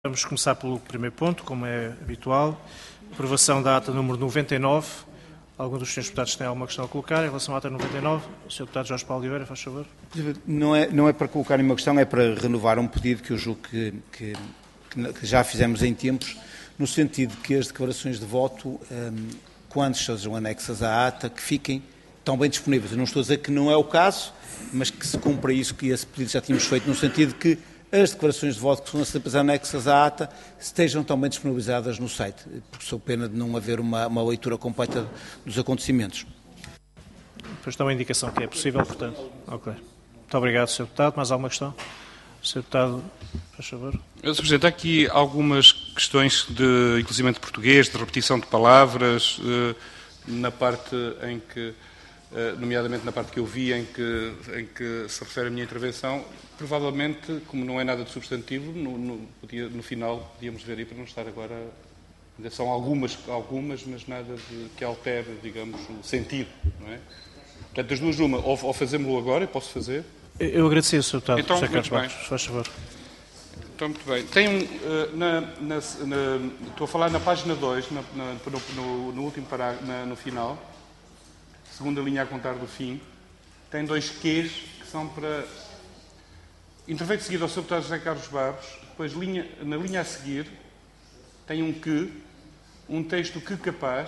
Vamos começar pelo primeiro ponto, como é habitual. Aprovação da ata número 99. Algum dos senhores deputados tem alguma questão a colocar em relação à ata 99? O senhor deputado Jorge Paulo Oliveira, faz favor. Não é para colocar nenhuma questão, é para renovar um pedido que eu julgo que já fizemos em tempos, no sentido de que as declarações de voto, quando sejam anexas à ata, que fiquem tão bem disponíveis. Eu não estou a dizer que não é o caso, mas que se cumpra isso, que esse pedido já tínhamos feito, no sentido de que as declarações de voto que são sempre anexas à ata estejam também disponibilizadas no site, porque sou pena de não haver uma leitura completa dos acontecimentos. Depois dá uma indicação que é possível, portanto. Ok. Muito obrigado, Sr. Deputado. Mais alguma questão? Sr. Deputado, faz favor. Sr. Presidente, há aqui algumas questões de inclusive de português, de repetição de palavras, na parte em que, nomeadamente na parte que eu vi em que se refere a minha intervenção. Provavelmente, como não é nada de substantivo, no final podíamos ver aí para não estar agora. Ainda são algumas, mas nada que altere, digamos, o sentido, não é? Portanto, das duas, uma, ou fazemos-lo agora, eu posso fazer. Eu agradeço, Sr. Deputado. Então, José Carlos muito bem. Barros, faz favor. Então, muito bem. Tem estou a falar na página 2, no último parágrafo, no final, segunda linha a contar do fim, tem dois Qs que são para... Intervém de seguida ao Sr. Deputado José Carlos Barros, depois na linha a seguir tem um que, um texto que capaz,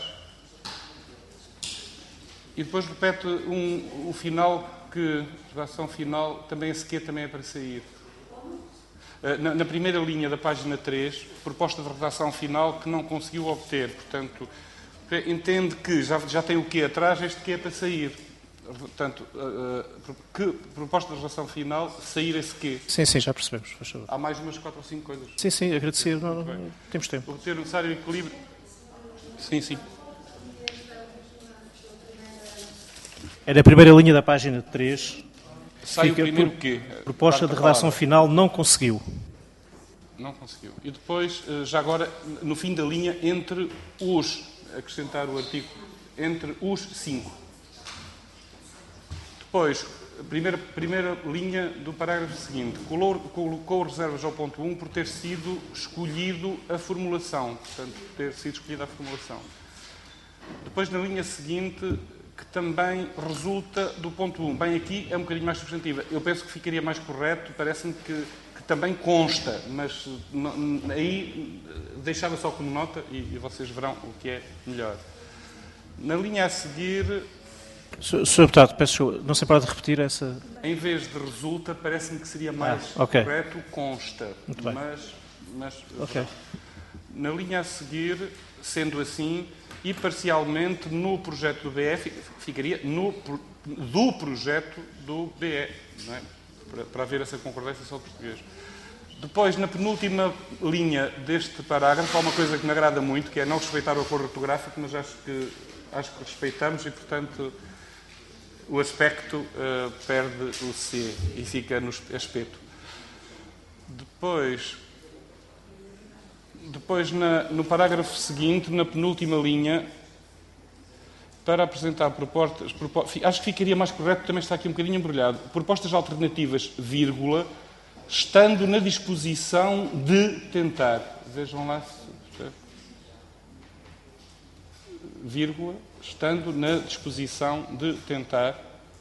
e depois repete o final que, a ação final, também esse que também é para sair. Na primeira linha da página 3, proposta de redação final que não conseguiu obter, portanto, entende que já tem o que atrás, este que é para sair. Portanto, que proposta de redação final, sair esse quê? Sim, já percebemos, faz favor. Há mais umas 4 ou 5 coisas. Sim, agradecer, não, temos tempo. O ter necessário equilíbrio. Sim. É na primeira linha da página 3. Sai o primeiro o quê? Proposta de redação final não conseguiu. Não conseguiu. E depois, já agora, no fim da linha, entre os, acrescentar o artigo, entre os 5. Depois, primeira linha do parágrafo seguinte, colocou reservas ao ponto 1 por ter sido escolhido a formulação. Portanto, ter sido escolhida a formulação. Depois, na linha seguinte, que também resulta do ponto 1. Bem, aqui é um bocadinho mais substantiva. Eu penso que ficaria mais correto, parece-me que também consta, mas aí deixava só como nota e vocês verão o que é melhor. Na linha a seguir... Sr. Deputado, peço, não se pode repetir essa... Em vez de resulta, parece-me que seria mais correto consta. Muito bem. Mas ok. Na linha a seguir, sendo assim, e parcialmente no projeto do BE, ficaria do projeto do BE, não é? Para haver essa concordância só de português. Depois, na penúltima linha deste parágrafo, há uma coisa que me agrada muito, que é não respeitar o acordo ortográfico, mas acho que respeitamos e, portanto, o aspecto perde o C e fica no aspecto. Depois no parágrafo seguinte, na penúltima linha, para apresentar propostas, acho que ficaria mais correto, também está aqui um bocadinho embrulhado, propostas alternativas, vírgula, estando na disposição de tentar. Vejam lá, vírgula, estando na disposição de tentar.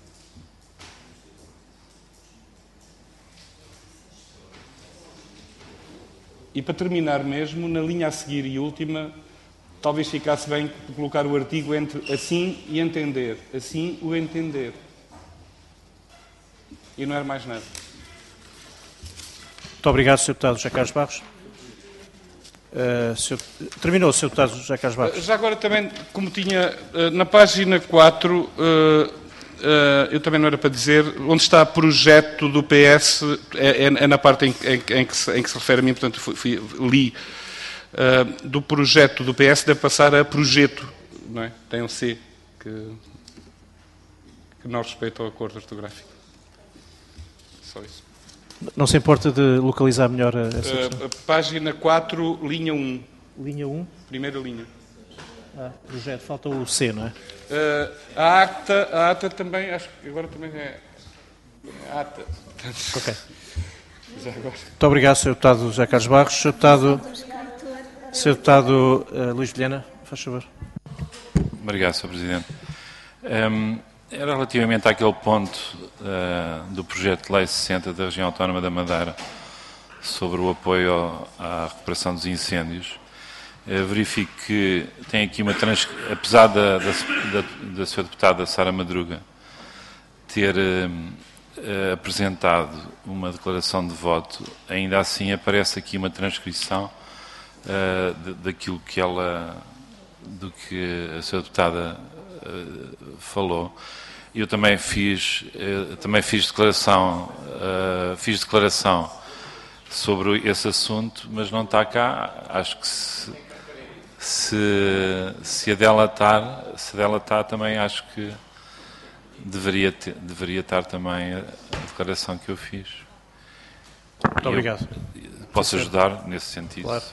E para terminar mesmo, na linha a seguir e última, talvez ficasse bem colocar o artigo entre assim e entender. Assim o entender. E não era mais nada. Muito obrigado, Sr. Deputado José Carlos Barros. Terminou o Sr. Deputado José Carlos Barros. Já agora também, como tinha na página 4, eu também não era para dizer, onde está projeto do PS, é na parte em que se refere a mim, portanto li, do projeto do PS deve passar a projeto, não é? Tem um C que não respeita o acordo ortográfico. Só isso. Não se importa de localizar melhor essa questão? Página 4, linha 1. Linha 1? Primeira linha. Projeto, falta o C, não é? A ata também, acho que agora também é ata. Ok. Muito obrigado, Sr. Deputado José Carlos Barros. Sr. Deputado Luís Vilhena, faz favor. Obrigado, Sr. Presidente. Era relativamente àquele ponto do projeto de lei 60 da Região Autónoma da Madeira sobre o apoio à recuperação dos incêndios. Verifico que tem aqui uma apesar da Sra. Deputada Sara Madruga ter apresentado uma declaração de voto, ainda assim aparece aqui uma transcrição daquilo que do que a Sra. Deputada falou. Eu também fiz declaração sobre esse assunto, mas não está cá. Acho que se a dela está, também acho que deveria estar também a declaração que eu fiz. Muito obrigado. Posso ajudar nesse sentido? Claro.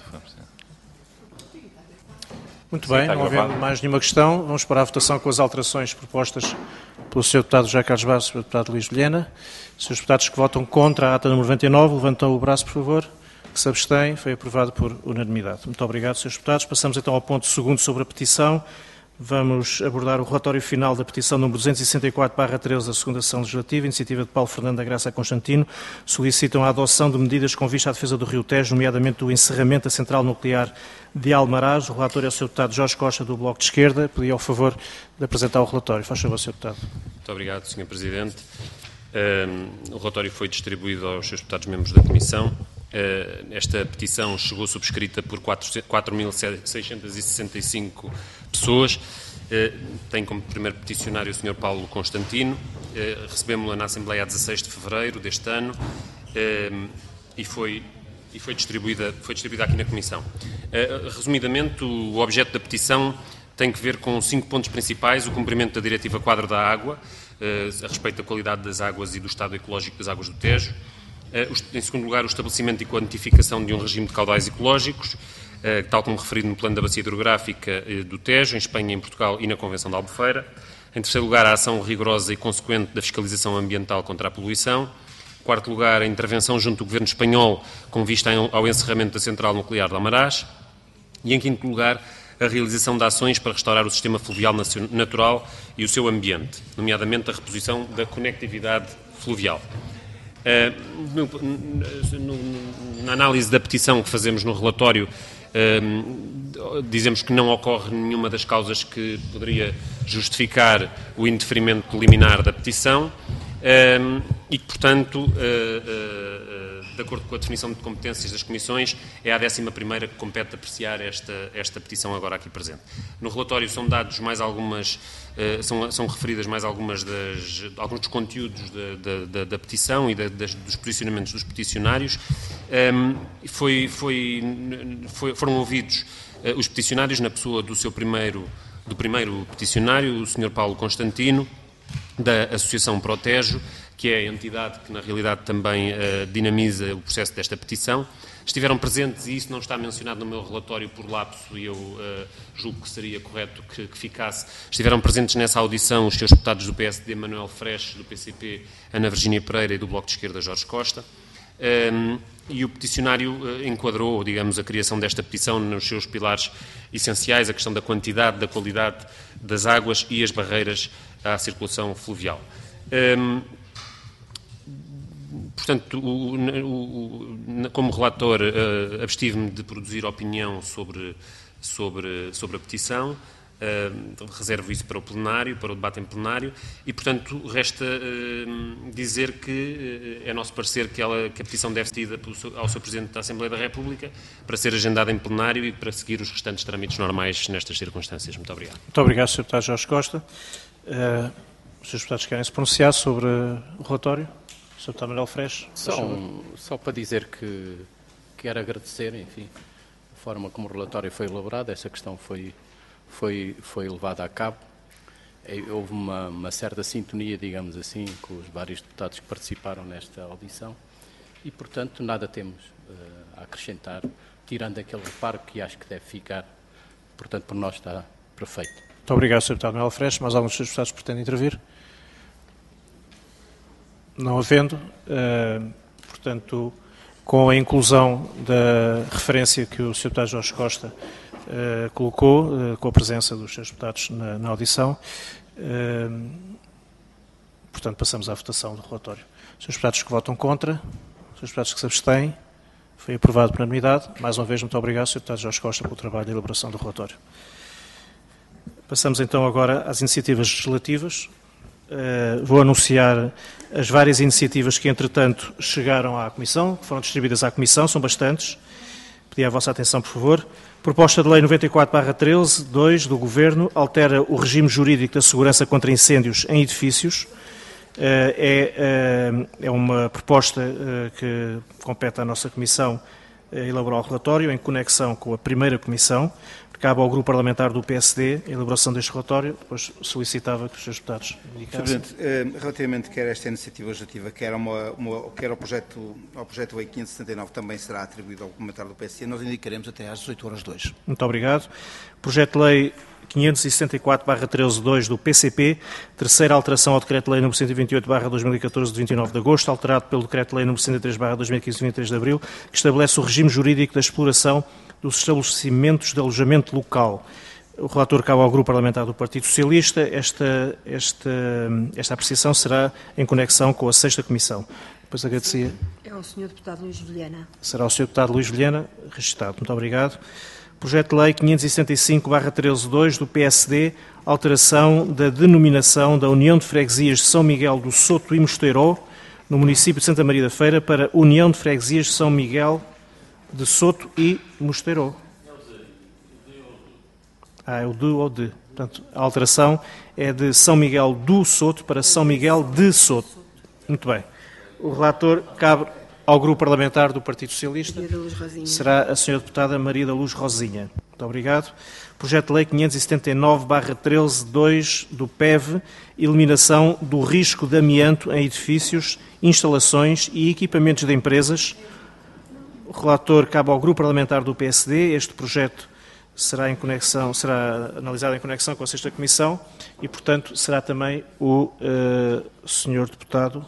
Muito bem, não havendo mais nenhuma questão, vamos para a votação com as alterações propostas pelo Sr. Deputado José Carlos Barros e pelo Deputado Luís Vilhena. Os Srs. Deputados que votam contra a ata número 99, levantam o braço, por favor. Que se abstém, foi aprovado por unanimidade. Muito obrigado, Srs. Deputados. Passamos então ao ponto segundo sobre a petição. Vamos abordar o relatório final da petição número 264/13 da segunda sessão legislativa, iniciativa de Paulo Fernando da Graça Constantino. Solicitam a adoção de medidas com vista à defesa do Rio Tejo, nomeadamente do encerramento da central nuclear de Almaraz. O relator é o Sr. Deputado Jorge Costa, do Bloco de Esquerda. Pedi ao favor de apresentar o relatório. Faz favor, Sr. Deputado. Muito obrigado, Sr. Presidente. O relatório foi distribuído aos Srs. Deputados membros da Comissão. Esta petição chegou subscrita por 4.665 pessoas. Tem como primeiro peticionário o Sr. Paulo Constantino. Recebemos-la na Assembleia a 16 de fevereiro deste ano e foi distribuída aqui na Comissão. Resumidamente, o objeto da petição tem que ver com 5 pontos principais: o cumprimento da Diretiva Quadro da Água, a respeito da qualidade das águas e do estado ecológico das águas do Tejo. Em segundo lugar, o estabelecimento e quantificação de um regime de caudais ecológicos, tal como referido no Plano da Bacia Hidrográfica do Tejo, em Espanha, em Portugal e na Convenção de Albufeira. Em terceiro lugar, a ação rigorosa e consequente da fiscalização ambiental contra a poluição. Em quarto lugar, a intervenção junto do Governo espanhol com vista ao encerramento da central nuclear de Almaraz. E em quinto lugar, a realização de ações para restaurar o sistema fluvial natural e o seu ambiente, nomeadamente a reposição da conectividade fluvial. Na análise da petição que fazemos no relatório, dizemos que não ocorre nenhuma das causas que poderia justificar o indeferimento liminar da petição e que, portanto, de acordo com a definição de competências das comissões, é a 11ª que compete apreciar esta petição agora aqui presente. No relatório são dados mais algumas, são referidas mais alguns dos conteúdos da petição e dos posicionamentos dos peticionários. Foram ouvidos os peticionários na pessoa do primeiro peticionário, o Sr. Paulo Constantino, da Associação Protejo, que é a entidade que, na realidade, também dinamiza o processo desta petição. Estiveram presentes, e isso não está mencionado no meu relatório por lapso, e eu julgo que seria correto que ficasse. Estiveram presentes nessa audição os seus deputados do PSD, Manuel Freixo, do PCP, Ana Virgínia Pereira, e do Bloco de Esquerda, Jorge Costa. E o peticionário enquadrou, digamos, a criação desta petição nos seus pilares essenciais, a questão da quantidade, da qualidade das águas e as barreiras à circulação fluvial. Portanto, como relator, abstive-me de produzir opinião sobre a petição, reservo isso para o plenário, para o debate em plenário, e, portanto, resta dizer que é nosso parecer que a petição deve ser ida ao Sr. Presidente da Assembleia da República para ser agendada em plenário e para seguir os restantes trâmites normais nestas circunstâncias. Muito obrigado. Muito obrigado, Sr. Deputado Jorge Costa. Os Srs. Deputados querem se pronunciar sobre o relatório? Sr. Deputado Manuel Freixo. Só para dizer que quero agradecer, enfim, a forma como o relatório foi elaborado. Essa questão foi levada a cabo. Houve uma certa sintonia, digamos assim, com os vários deputados que participaram nesta audição e, portanto, nada temos a acrescentar, tirando aquele reparo que acho que deve ficar. Portanto, por nós está perfeito. Muito obrigado, Sr. Deputado Manuel Freixo. Mais alguns dos deputados pretendem intervir? Não havendo, portanto, com a inclusão da referência que o Sr. Deputado Jorge Costa colocou, com a presença dos Srs. Deputados na audição. Portanto, passamos à votação do relatório. Os Srs. Deputados que votam contra, os Srs. Deputados que se abstêm, foi aprovado por unanimidade. Mais uma vez, muito obrigado, Sr. Deputado Jorge Costa, pelo trabalho de elaboração do relatório. Passamos então agora às iniciativas legislativas. Vou anunciar as várias iniciativas que, entretanto, chegaram à Comissão, que foram distribuídas à Comissão, são bastantes. Pedi a vossa atenção, por favor. Proposta de Lei 94/13, do Governo, altera o regime jurídico da segurança contra incêndios em edifícios. É uma proposta que compete à nossa Comissão elaborar o relatório em conexão com a primeira Comissão. Cabe ao Grupo Parlamentar do PSD a elaboração deste relatório, depois solicitava que os seus deputados indicassem. Sr. Presidente, relativamente quer esta iniciativa legislativa, quer ao projeto de lei 579, também será atribuído ao Parlamentar do PSD, nós indicaremos até às 18h02. Muito obrigado. Projeto de Lei 564/13-2 do PCP, terceira alteração ao Decreto-Lei nº 128/2014 de 29 de agosto, alterado pelo Decreto-Lei nº 103/2015 de 23 de abril, que estabelece o regime jurídico da exploração dos estabelecimentos de alojamento local. O relator cabe ao Grupo Parlamentar do Partido Socialista. Esta apreciação será em conexão com a 6ª Comissão. Depois agradecia. É o Sr. Deputado Luís Vilhena. Será o Sr. Deputado Luís Vilhena, registado. Muito obrigado. Projeto de Lei 565/13-2 do PSD, alteração da denominação da União de Freguesias de São Miguel do Soto e Mosteiró, no município de Santa Maria da Feira, para União de Freguesias de São Miguel de Soto e Mosteiró. É o de ou de. Portanto, a alteração é de São Miguel do Soto para São Miguel de Soto. Muito bem. O relator cabe ao Grupo Parlamentar do Partido Socialista. Será a Sra. Deputada Maria da Luz Rosinha. Muito obrigado. Projeto de Lei 579/13-2 do PEV, eliminação do risco de amianto em edifícios, instalações e equipamentos de empresas. O relator cabe ao Grupo Parlamentar do PSD. Este projeto será analisado em conexão com a 6ª Comissão e, portanto, será também o Sr. Deputado.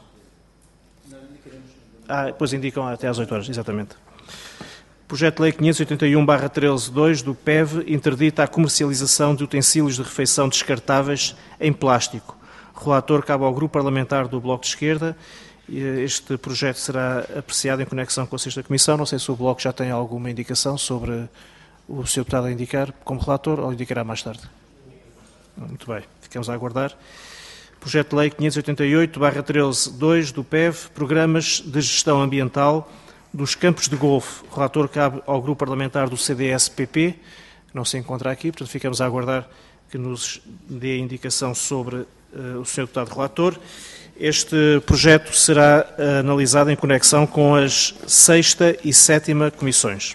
Depois indicam até às 8h, exatamente. Projeto de Lei 581/13-2 do PEV interdita a comercialização de utensílios de refeição descartáveis em plástico. O relator cabe ao Grupo Parlamentar do Bloco de Esquerda. Este projeto será apreciado em conexão com a 6ª Comissão. Não sei se o Bloco já tem alguma indicação sobre o Sr. Deputado a indicar como relator ou indicará mais tarde. Muito bem, ficamos a aguardar. Projeto de Lei 588/13-2 do PEV, Programas de Gestão Ambiental dos Campos de Golfe. O relator cabe ao Grupo Parlamentar do CDS-PP, que não se encontra aqui, portanto ficamos a aguardar que nos dê indicação sobre o Sr. Deputado relator. Este projeto será analisado em conexão com as 6ª e 7ª Comissões.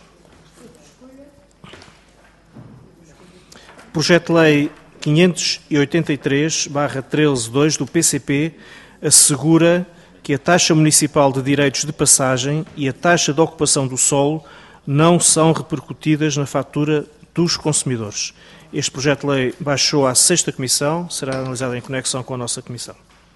Projeto de Lei 583/13-2 do PCP assegura que a taxa municipal de direitos de passagem e a taxa de ocupação do solo não são repercutidas na fatura dos consumidores. Este projeto de lei baixou à 6ª Comissão, será analisado em conexão com a nossa Comissão.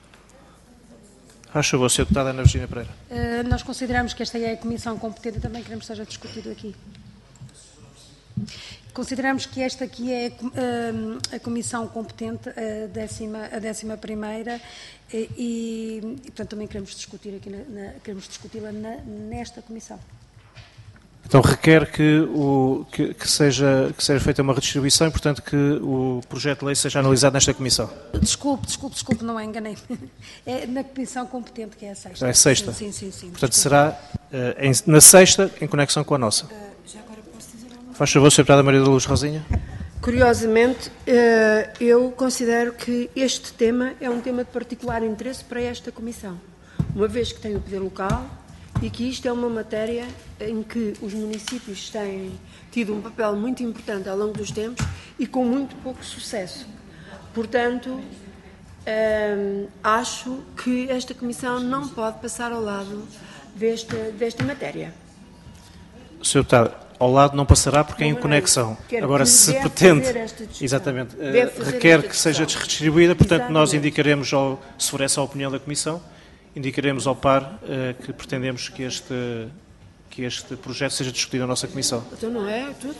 Faz favor, Sr. Deputada Ana Virgínia Pereira. Nós consideramos que esta é a comissão competente e também queremos que seja discutido aqui. Consideramos que esta aqui é a comissão competente, a 11ª, e portanto também queremos discutir aqui, queremos discuti-la nesta comissão. Então requer que seja feita uma redistribuição e, portanto, que o projeto de lei seja analisado nesta comissão. Desculpe, não é, enganei. É na comissão competente, que é a 6ª. É a 6ª? Sim. Portanto, será na 6ª em conexão com a nossa. Já agora posso dizer alguma coisa? Faz favor, Sra. Deputada Maria da Luz Rosinha. Curiosamente, eu considero que este tema é um tema de particular interesse para esta comissão, uma vez que tem o poder local e que isto é uma matéria em que os municípios têm tido um papel muito importante ao longo dos tempos e com muito pouco sucesso. Portanto, acho que esta comissão não pode passar ao lado desta matéria. Sr. Deputado, ao lado não passará porque é em conexão. Agora, se pretende, exatamente, requer que seja redistribuída, portanto, nós indicaremos, se for essa a opinião da Comissão, indicaremos ao par que pretendemos que este que este projeto seja discutido na nossa Comissão. Então não é tudo.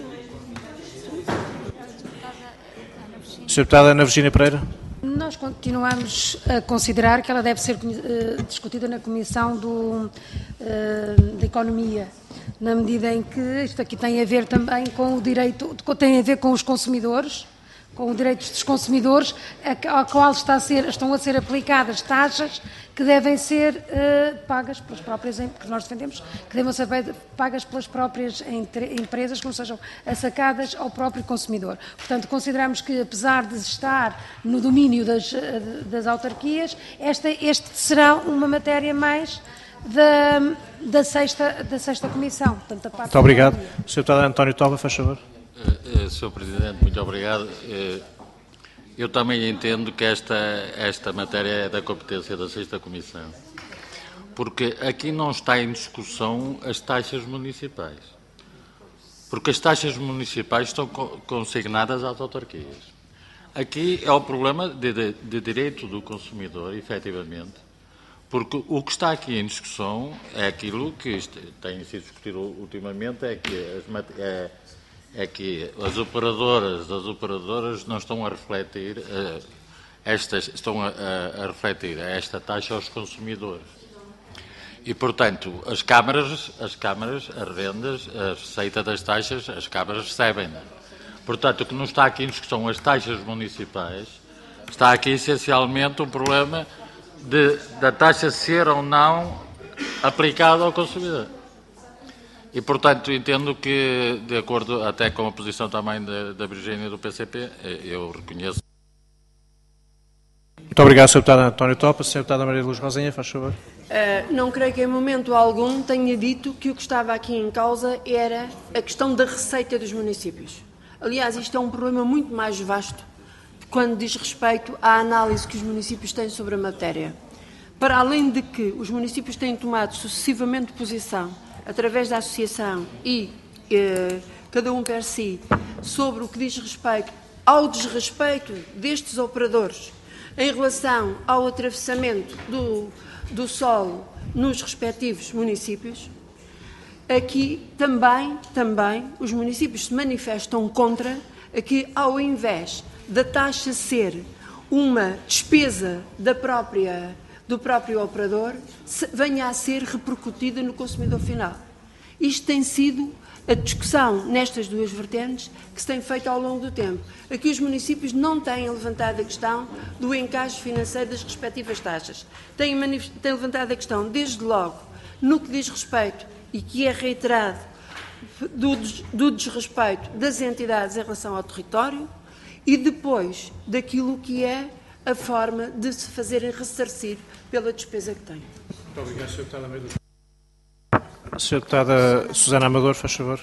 Sra. Deputada Ana Virgínia Pereira. Nós continuamos a considerar que ela deve ser discutida na Comissão da Economia, na medida em que isto aqui tem a ver também com o direito, tem a ver com os consumidores, com os direitos dos consumidores, ao qual estão a ser aplicadas taxas que devem ser pagas pelas próprias, que nós defendemos, que devem ser pagas pelas próprias empresas, que não sejam assacadas ao próprio consumidor. Portanto, consideramos que, apesar de estar no domínio das autarquias, este será uma matéria mais da sexta Comissão. Portanto, da parte muito obrigado. Sr. Deputado António Toba, faz favor. Sr. Presidente, muito obrigado. Eu também entendo que esta matéria é da competência da sexta Comissão, porque aqui não está em discussão as taxas municipais, porque as taxas municipais estão consignadas às autarquias. Aqui é o problema de direito do consumidor, efetivamente, porque o que está aqui em discussão é aquilo que tem sido discutido ultimamente, é que as operadoras não estão a refletir esta taxa aos consumidores. E, portanto, as câmaras, as rendas, a receita das taxas, as câmaras recebem-na. Portanto, o que não está aqui em discussão as taxas municipais, está aqui essencialmente o problema da taxa ser ou não aplicada ao consumidor. E, portanto, entendo que, de acordo até com a posição também da Virgínia do PCP, eu reconheço. Muito obrigado, Sr. Deputado António Topa. Sra. Deputada Maria de Luz Rosinha, faz favor. Não creio que em momento algum tenha dito que o que estava aqui em causa era a questão da receita dos municípios. Aliás, isto é um problema muito mais vasto quando diz respeito à análise que os municípios têm sobre a matéria. Para além de que os municípios têm tomado sucessivamente posição através da associação e cada um per si, sobre o que diz respeito ao desrespeito destes operadores em relação ao atravessamento do solo nos respectivos municípios, aqui também os municípios se manifestam contra que, ao invés da taxa ser uma despesa do próprio operador, venha a ser repercutida no consumidor final. Isto tem sido a discussão nestas duas vertentes que se tem feito ao longo do tempo. Aqui os municípios não têm levantado a questão do encaixe financeiro das respectivas taxas. Têm levantado a questão, desde logo, no que diz respeito, e que é reiterado, do desrespeito das entidades em relação ao território e depois daquilo que é a forma de se fazerem ressarcir pela despesa que têm. Muito obrigado, Sr. Deputada Maria. Sra. Deputada Susana Amador, faz favor.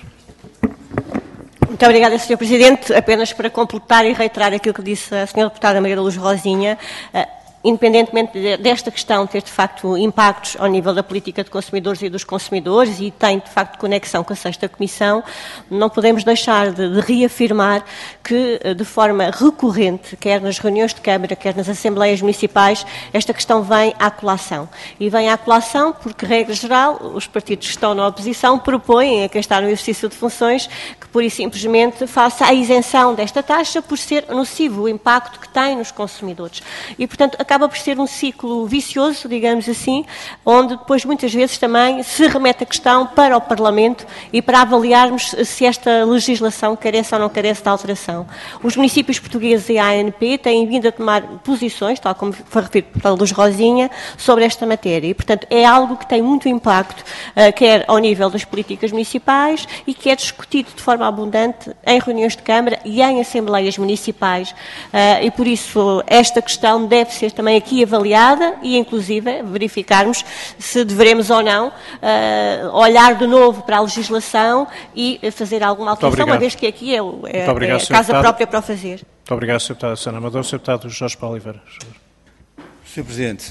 Muito obrigada, Sr. Presidente. Apenas para completar e reiterar aquilo que disse a Sra. Deputada Maria da Luz Rosinha, independentemente desta questão ter, de facto, impactos ao nível da política de consumidores e dos consumidores e tem, de facto, conexão com a sexta Comissão, não podemos deixar de reafirmar que, de forma recorrente, quer nas reuniões de Câmara, quer nas Assembleias Municipais, esta questão vem à colação. E vem à colação porque, regra geral, os partidos que estão na oposição propõem a quem está no exercício de funções que, pura e simplesmente, faça a isenção desta taxa por ser nocivo o impacto que tem nos consumidores. E, portanto, acaba por ser um ciclo vicioso, digamos assim, onde depois muitas vezes também se remete a questão para o Parlamento e para avaliarmos se esta legislação carece ou não carece de alteração. Os municípios portugueses e a ANP têm vindo a tomar posições, tal como foi referido pela Luz Rosinha, sobre esta matéria e, portanto, é algo que tem muito impacto, quer ao nível das políticas municipais e que é discutido de forma abundante em reuniões de Câmara e em Assembleias Municipais e, por isso, esta questão deve ser também aqui avaliada e, inclusive, verificarmos se devemos ou não olhar de novo para a legislação e fazer alguma alteração, uma vez que aqui é a casa própria para o fazer. Muito obrigado, Sr. Deputado Susana Amador. Sr. Deputado Jorge Paulo Oliveira. Sr. Presidente,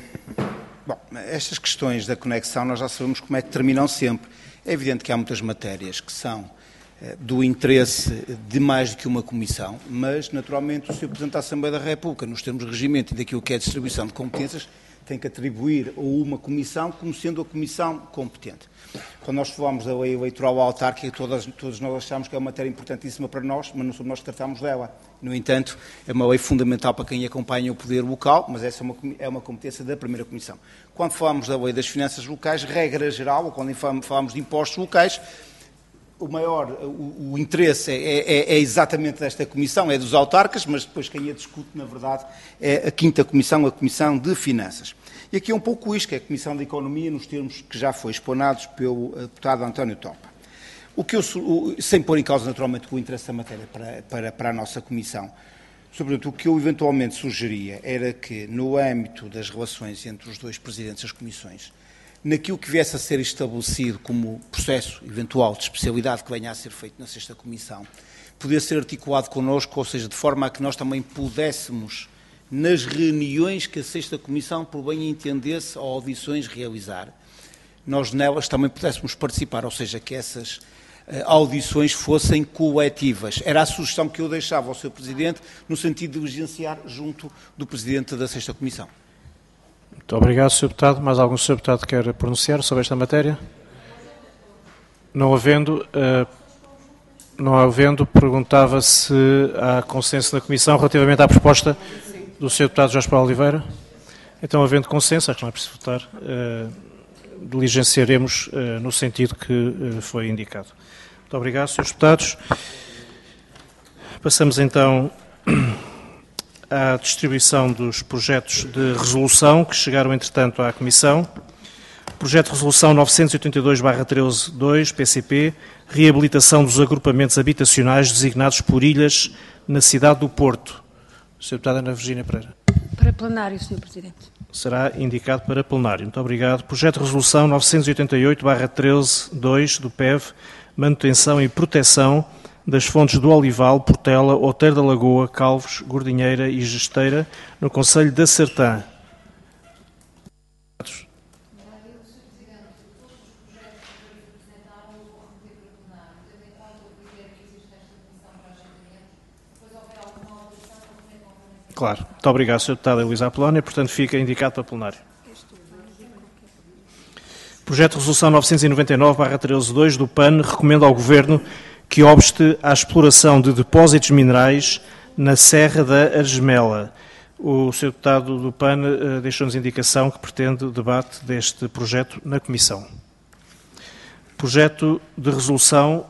estas questões da conexão nós já sabemos como é que terminam sempre. É evidente que há muitas matérias que são do interesse de mais do que uma comissão, mas, naturalmente, o Sr. Presidente da Assembleia da República, nos termos de regimento e daquilo que é a distribuição de competências, tem que atribuir a uma comissão como sendo a comissão competente. Quando nós falamos da lei eleitoral autárquica, todos nós achamos que é uma matéria importantíssima para nós, mas não somos nós que tratamos dela. No entanto, é uma lei fundamental para quem acompanha o poder local, mas essa é uma competência da primeira comissão. Quando falamos da lei das finanças locais, regra geral, ou quando falamos de impostos locais, o interesse é exatamente desta comissão, é dos autarcas, mas depois quem a discute, na verdade, é a quinta comissão, a Comissão de Finanças. E aqui é um pouco isto, que é a Comissão de Economia, nos termos que já foi explanados pelo deputado António Topa. Sem pôr em causa, naturalmente, o interesse da matéria para a nossa comissão, sobretudo o que eu eventualmente sugeria era que, no âmbito das relações entre os dois presidentes das comissões, naquilo que viesse a ser estabelecido como processo eventual de especialidade que venha a ser feito na sexta comissão, poder ser articulado connosco, ou seja, de forma a que nós também pudéssemos, nas reuniões que a sexta comissão por bem entendesse ou audições realizar, nós nelas também pudéssemos participar, ou seja, que essas audições fossem coletivas. Era a sugestão que eu deixava ao Sr. Presidente, no sentido de diligenciar junto do Presidente da sexta comissão. Muito obrigado, Sr. Deputado. Mais algum Sr. Deputado quer pronunciar sobre esta matéria? Não havendo, perguntava se há consenso da Comissão relativamente à proposta do Sr. Deputado Jorge Paulo Oliveira. Então, havendo consenso, acho que não é preciso votar, diligenciaremos no sentido que foi indicado. Muito obrigado, Srs. Deputados. Passamos então à distribuição dos projetos de resolução que chegaram, entretanto, à Comissão. Projeto de Resolução 982/13-2, PCP, reabilitação dos agrupamentos habitacionais designados por ilhas na cidade do Porto. Sra. Deputada Ana Virgínia Pereira. Para plenário, Sr. Presidente. Será indicado para plenário. Muito obrigado. Projeto de Resolução 988/13-2 do PEV, manutenção e proteção das fontes do Olival, Portela, Outeiro da Lagoa, Calvos, Gordinheira e Gesteira, no concelho da Sertã. Claro. Muito obrigado, Sr. Deputado Elisa Apolónia. Portanto, fica indicado para plenário. Projeto de Resolução 999/13-2 do PAN recomenda ao Governo que obste à exploração de depósitos minerais na Serra da Argemela. O Sr. Deputado do PAN deixou-nos indicação que pretende o debate deste projeto na Comissão. Projeto de Resolução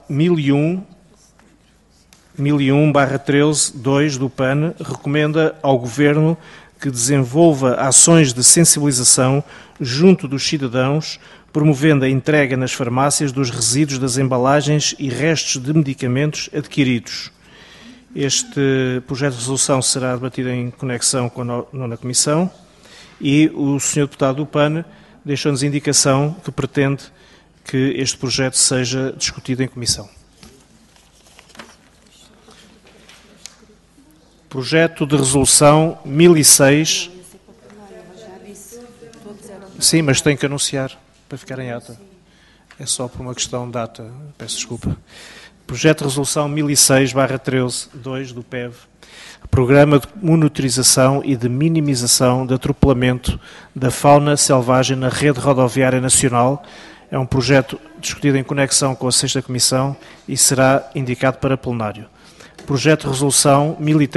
1001/13-2 do PAN recomenda ao Governo que desenvolva ações de sensibilização junto dos cidadãos, promovendo a entrega nas farmácias dos resíduos das embalagens e restos de medicamentos adquiridos. Este projeto de resolução será debatido em conexão com a nona Comissão e o Sr. Deputado do PAN deixou-nos indicação que pretende que este projeto seja discutido em Comissão. Projeto de Resolução 1006. Sim, mas tem que anunciar para ficar em ata. É só por uma questão de data. Peço desculpa. Projeto de Resolução 1006/13-2 do PEV. Programa de monitorização e de minimização de atropelamento da fauna selvagem na rede rodoviária nacional. É um projeto discutido em conexão com a sexta Comissão e será indicado para plenário. Projeto de Resolução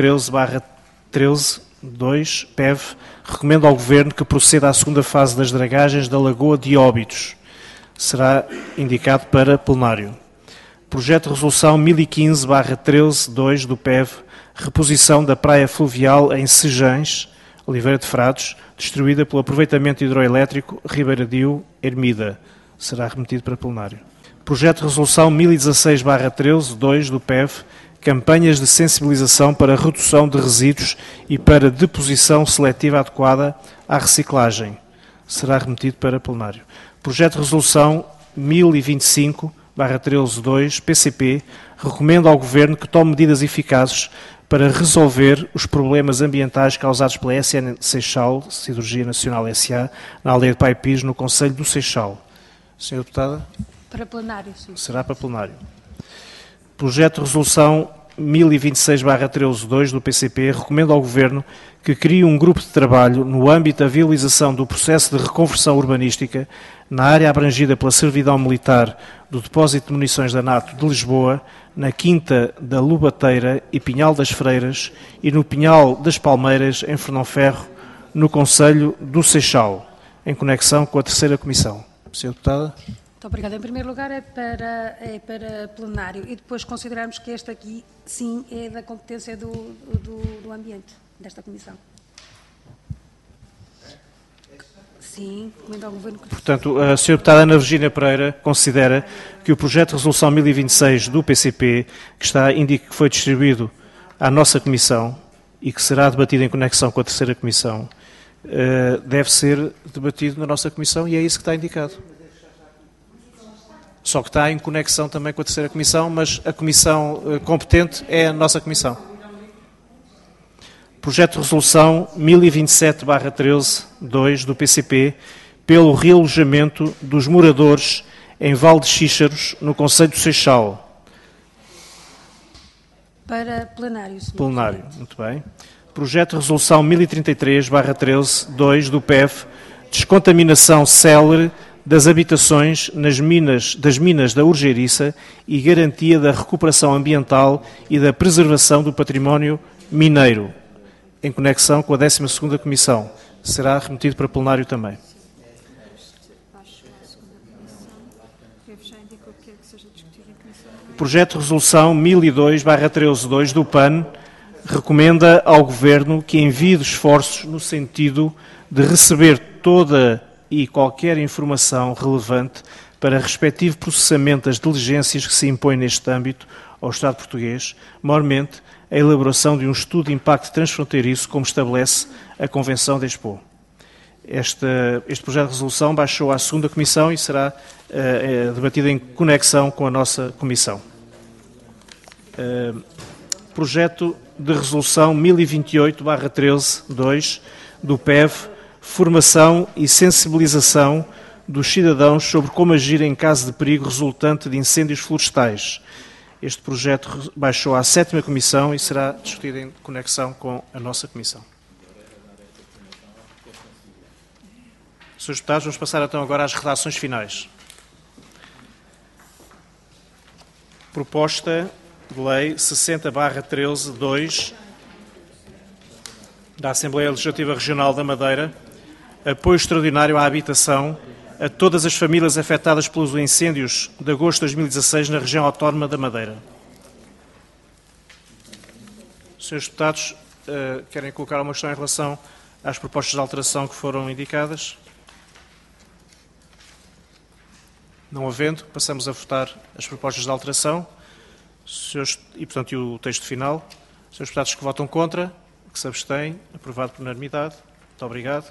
1013/13-2, PEV, recomenda ao Governo que proceda à segunda fase das dragagens da Lagoa de Óbidos. Será indicado para plenário. Projeto de Resolução 1015/13-2 do PEV, reposição da praia fluvial em Sejães, Oliveira de Frades, destruída pelo aproveitamento hidroelétrico Ribeiradio, Ermida. Será remetido para plenário. Projeto de Resolução 1016/13-2 do PEV, campanhas de sensibilização para a redução de resíduos e para deposição seletiva adequada à reciclagem. Será remetido para plenário. Projeto de Resolução 1025/13-2, PCP, recomenda ao Governo que tome medidas eficazes para resolver os problemas ambientais causados pela SN Seixal, Siderurgia Nacional S.A., na aldeia de Paipis, no concelho do Seixal. Senhora Deputada? Para plenário, sim. Será para plenário. Projeto de Resolução 1026/13-2 do PCP recomenda ao Governo que crie um grupo de trabalho no âmbito da viabilização do processo de reconversão urbanística na área abrangida pela servidão militar do depósito de munições da NATO de Lisboa, na Quinta da Lubateira e Pinhal das Freiras e no Pinhal das Palmeiras, em Fernãoferro, no Concelho do Seixal, em conexão com a terceira Comissão. Sra. Deputada. Muito obrigada. Em primeiro lugar, é para plenário e depois consideramos que este aqui, sim, é da competência do ambiente, desta Comissão. Sim, recomendo ao Governo que... Portanto, a Sra. Deputada Ana Virgínia Pereira considera que o projeto de resolução 1026 do PCP, que foi distribuído à nossa Comissão e que será debatido em conexão com a terceira Comissão, deve ser debatido na nossa Comissão e é isso que está indicado. Só que está em conexão também com a terceira Comissão, mas a Comissão competente é a nossa Comissão. Projeto de resolução 1027/13-2 do PCP, pelo realojamento dos moradores em Val de Xíxaros, no Concelho do Seixal. Para plenário, Sr. Plenário, muito bem. Projeto de resolução 1033/13-2 do PEV, descontaminação célere das habitações das minas da Urgeiriça e garantia da recuperação ambiental e da preservação do património mineiro, em conexão com a 12ª Comissão. Será remetido para plenário também. Projeto de resolução 1002/13-2 do PAN recomenda ao Governo que envie esforços no sentido de receber toda e qualquer informação relevante para respectivo processamento das diligências que se impõem neste âmbito ao Estado português, maiormente a elaboração de um estudo de impacto transfronteiriço, como estabelece a Convenção de Espoo. Este projeto de resolução baixou à 2ª Comissão e será debatido em conexão com a nossa Comissão. Projeto de resolução 1028/13-2 do PEV, formação e sensibilização dos cidadãos sobre como agir em caso de perigo resultante de incêndios florestais. Este projeto baixou à 7ª Comissão e será discutido em conexão com a nossa Comissão. Senhores deputados, vamos passar então agora às redações finais. Proposta de Lei 60/13-2 da Assembleia Legislativa Regional da Madeira, apoio extraordinário à habitação a todas as famílias afetadas pelos incêndios de agosto de 2016 na região autónoma da Madeira. Senhores deputados, querem colocar uma questão em relação às propostas de alteração que foram indicadas? Não havendo, passamos a votar as propostas de alteração e, portanto, e o texto final. Senhores deputados que votam contra, que se abstêm, aprovado por unanimidade. Muito obrigado.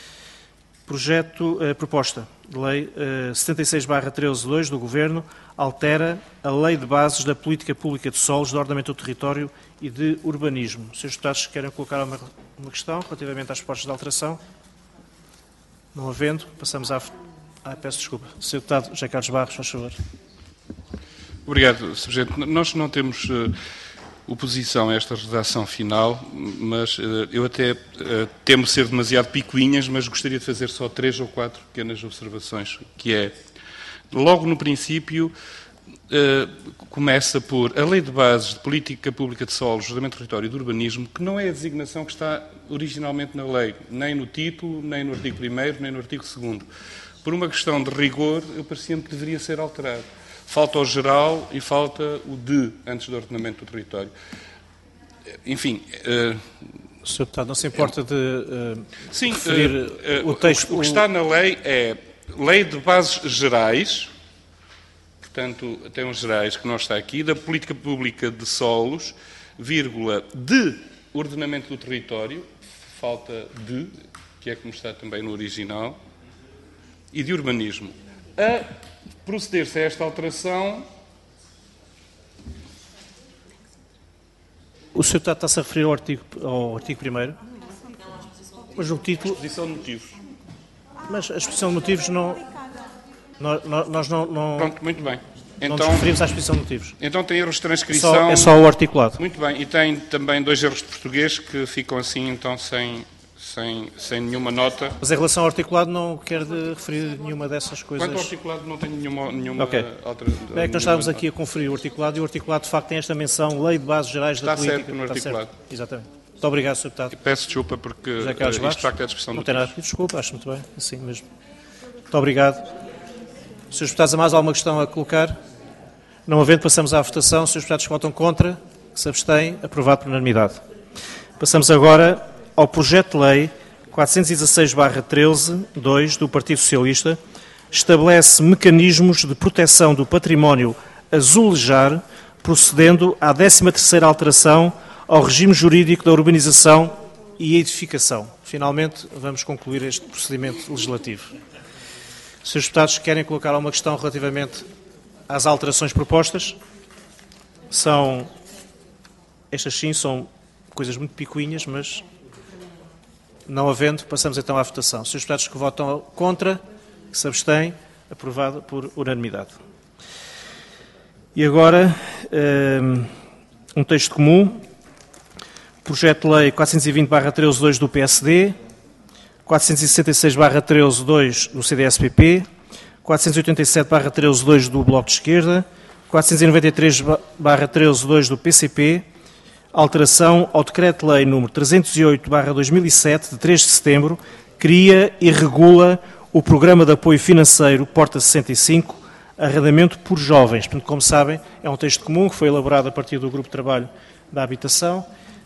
Proposta de Lei 76/13-2 do Governo altera a Lei de Bases da Política Pública de Solos, de Ordenamento do Território e de Urbanismo. Senhores deputados, querem colocar uma questão relativamente às propostas de alteração? Não havendo, passamos à... peço desculpa. Sr. Deputado José Carlos Barros, faz favor. Obrigado, Sr. Presidente. Nós não temos oposição a esta redação final, mas eu até temo ser demasiado picuinhas, mas gostaria de fazer só 3 ou 4 pequenas observações, que é, logo no princípio, começa por a Lei de Bases de Política Pública de Solos, Ordenamento do Território e do Urbanismo, que não é a designação que está originalmente na lei, nem no título, nem no artigo 1º, nem no artigo 2º. Por uma questão de rigor, eu parecia-me que deveria ser alterado. Falta o geral e falta o de, antes do ordenamento do território. Enfim... Sr. Deputado, não se importa de sim, referir o texto... O que está na lei é Lei de Bases Gerais, portanto, termos gerais que não está aqui, da Política Pública de Solos, vírgula, de ordenamento do território, falta de, que é como está também no original, e de urbanismo. A proceder-se a esta alteração... O Sr. Deputado está-se a referir ao artigo 1º? Mas o título... Exposição de motivos. Mas a exposição de motivos não... Nós não... Pronto, muito bem. Não nos referimos à exposição de motivos. Então tem erros de transcrição. É só o articulado. Muito bem. E tem também 2 erros de português que ficam assim, então, sem nenhuma nota. Mas em relação ao articulado não quer referir nenhuma dessas coisas? Quanto ao articulado não tenho nenhuma okay. alteração. É que nós estávamos aqui a conferir o articulado e o articulado de facto tem esta menção Lei de Bases Gerais da Política. Está certo no articulado. Certo. Exatamente. Muito obrigado, Sr. Deputado. E peço desculpa porque isto de facto é a discussão do tempo. Não tem nada. Desculpa, acho muito bem. Assim mesmo. Muito obrigado. Srs. Deputados, há mais alguma questão a colocar? Não havendo, passamos à votação. Srs. Deputados que votam contra, que se abstêm, aprovado por unanimidade. Passamos agora ao projeto de lei 416/13, do Partido Socialista, estabelece mecanismos de proteção do património azulejar, procedendo à 13ª alteração ao regime jurídico da urbanização e edificação. Finalmente, vamos concluir este procedimento legislativo. Srs. Deputados, querem colocar alguma questão relativamente às alterações propostas? Estas sim, são coisas muito picuinhas, mas não havendo, passamos então à votação. Srs. Deputados que votam contra, que se abstêm, aprovado por unanimidade. E agora, um texto comum. Projeto de lei 420/13-2 do PSD, 466/13-2 do CDS-PP, 487/13-2 do Bloco de Esquerda, 493/13-2 do PCP, alteração ao Decreto-Lei nº 308/2007, de 3 de setembro, cria e regula o Programa de Apoio Financeiro Porta 65, arrendamento por jovens. Portanto, como sabem, é um texto comum que foi elaborado a partir do Grupo de Trabalho da Habitação.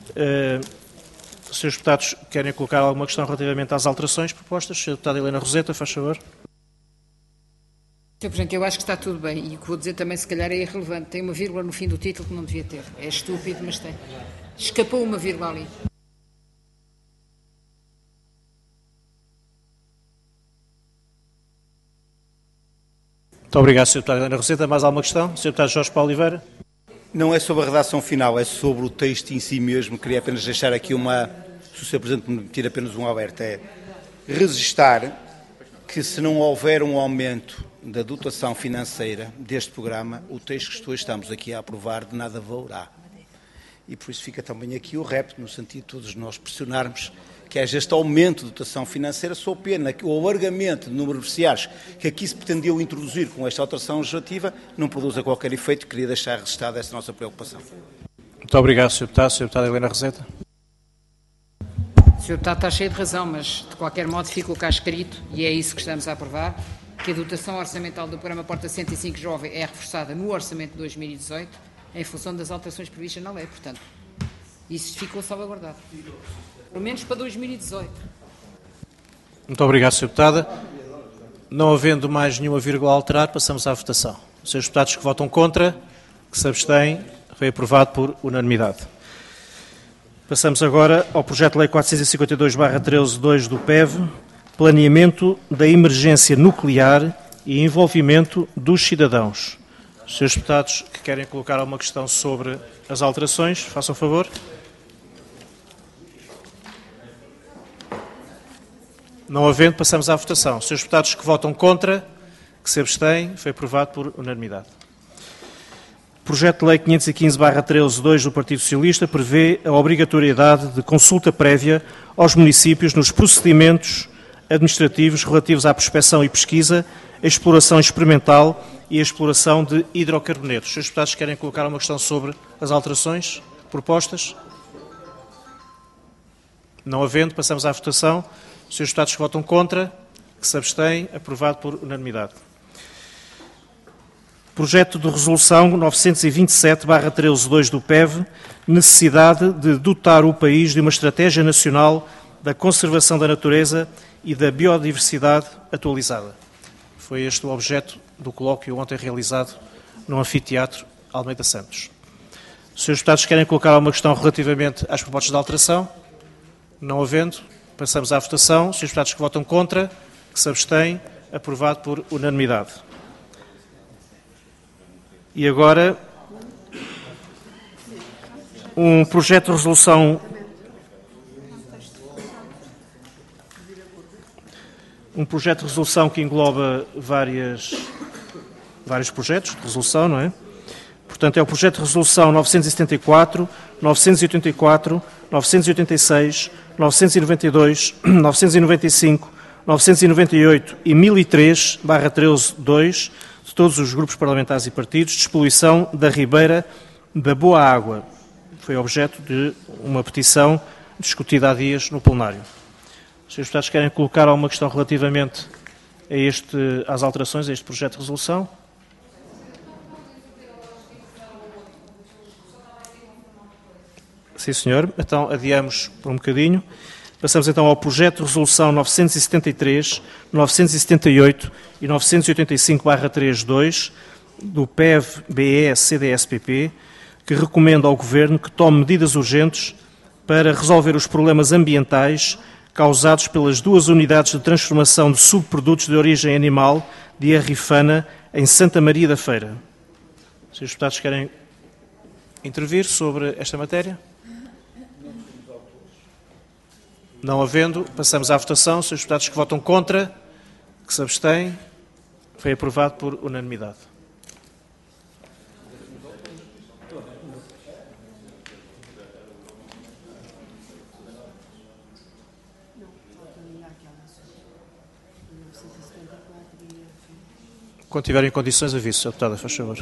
Srs. Deputados, querem colocar alguma questão relativamente às alterações propostas? Sra. Deputada Helena Roseta, faz favor. Sr. Presidente, eu acho que está tudo bem e o que vou dizer também se calhar é irrelevante. Tem uma vírgula no fim do título que não devia ter. É estúpido, mas tem. Escapou uma vírgula ali. Muito obrigado, Sra. Deputada Helena Roseta. Mais alguma questão? Sr. Deputado Jorge Paulo Oliveira. Não é sobre a redação final, é sobre o texto em si mesmo. Queria apenas deixar aqui se o Sr. Presidente me tira apenas um alerta, é registar que se não houver um aumento da dotação financeira deste programa, o texto que estamos aqui a aprovar de nada valerá. E por isso fica também aqui o repto, no sentido de todos nós pressionarmos que haja este aumento de dotação financeira, sou pena que o alargamento de número de beneficiários que aqui se pretendeu introduzir com esta alteração legislativa não produza qualquer efeito. Queria deixar registada esta nossa preocupação. Muito obrigado, Sr. Deputado. Sra. Deputada Helena Roseta. O Sr. Deputado está cheio de razão, mas de qualquer modo ficou cá escrito, e é isso que estamos a aprovar, que a dotação orçamental do programa Porta 105 Jovem é reforçada no orçamento de 2018 em função das alterações previstas na lei. Portanto, isso ficou salvaguardado. Pelo menos para 2018. Muito obrigado, Sra. Deputada. Não havendo mais nenhuma vírgula a alterar, passamos à votação. Os Srs. Deputados que votam contra, que se abstêm, foi aprovado por unanimidade. Passamos agora ao projeto de lei 452/13-2 do PEV, planeamento da emergência nuclear e envolvimento dos cidadãos. Os Srs. Deputados que querem colocar alguma questão sobre as alterações, façam favor. Não havendo, passamos à votação. Os Srs. Deputados que votam contra, que se abstêm, foi aprovado por unanimidade. Projeto de lei 515/13-2 do Partido Socialista prevê a obrigatoriedade de consulta prévia aos municípios nos procedimentos administrativos relativos à prospecção e pesquisa, a exploração experimental e a exploração de hidrocarbonetos. Os Srs. Deputados querem colocar uma questão sobre as alterações propostas? Não havendo, passamos à votação. Os Srs. Deputados que votam contra, que se abstêm, aprovado por unanimidade. Projeto de resolução 927/13-2 do PEV, necessidade de dotar o país de uma estratégia nacional da conservação da natureza e da biodiversidade atualizada. Foi este o objeto do colóquio ontem realizado no Anfiteatro Almeida Santos. Os Srs. Deputados querem colocar alguma questão relativamente às propostas de alteração? Não havendo, passamos à votação. Os Srs. Deputados que votam contra, que se abstêm, aprovado por unanimidade. E agora, um projeto de resolução que engloba várias vários projetos de resolução, não é? Portanto, é o projeto de resolução 974, 984, 986, 992, 995, 998 e 1003/13-2 de todos os grupos parlamentares e partidos de expoluição da Ribeira da Boa Água. Foi objeto de uma petição discutida há dias no plenário. Os senhores deputados querem colocar alguma questão relativamente às alterações a este projeto de resolução? Sim, senhor. Então, adiamos por um bocadinho. Passamos então ao projeto de resolução 973, 978 e 985/3-2 do PEV-BE-CDS-PP, que recomenda ao Governo que tome medidas urgentes para resolver os problemas ambientais causados pelas 2 unidades de transformação de subprodutos de origem animal de Arrifana em Santa Maria da Feira. Os senhores deputados querem intervir sobre esta matéria? Não havendo, passamos à votação. Os senhores deputados que votam contra, que se abstêm, foi aprovado por unanimidade. Quando tiverem condições, avise, Sr. Deputada, faz favor.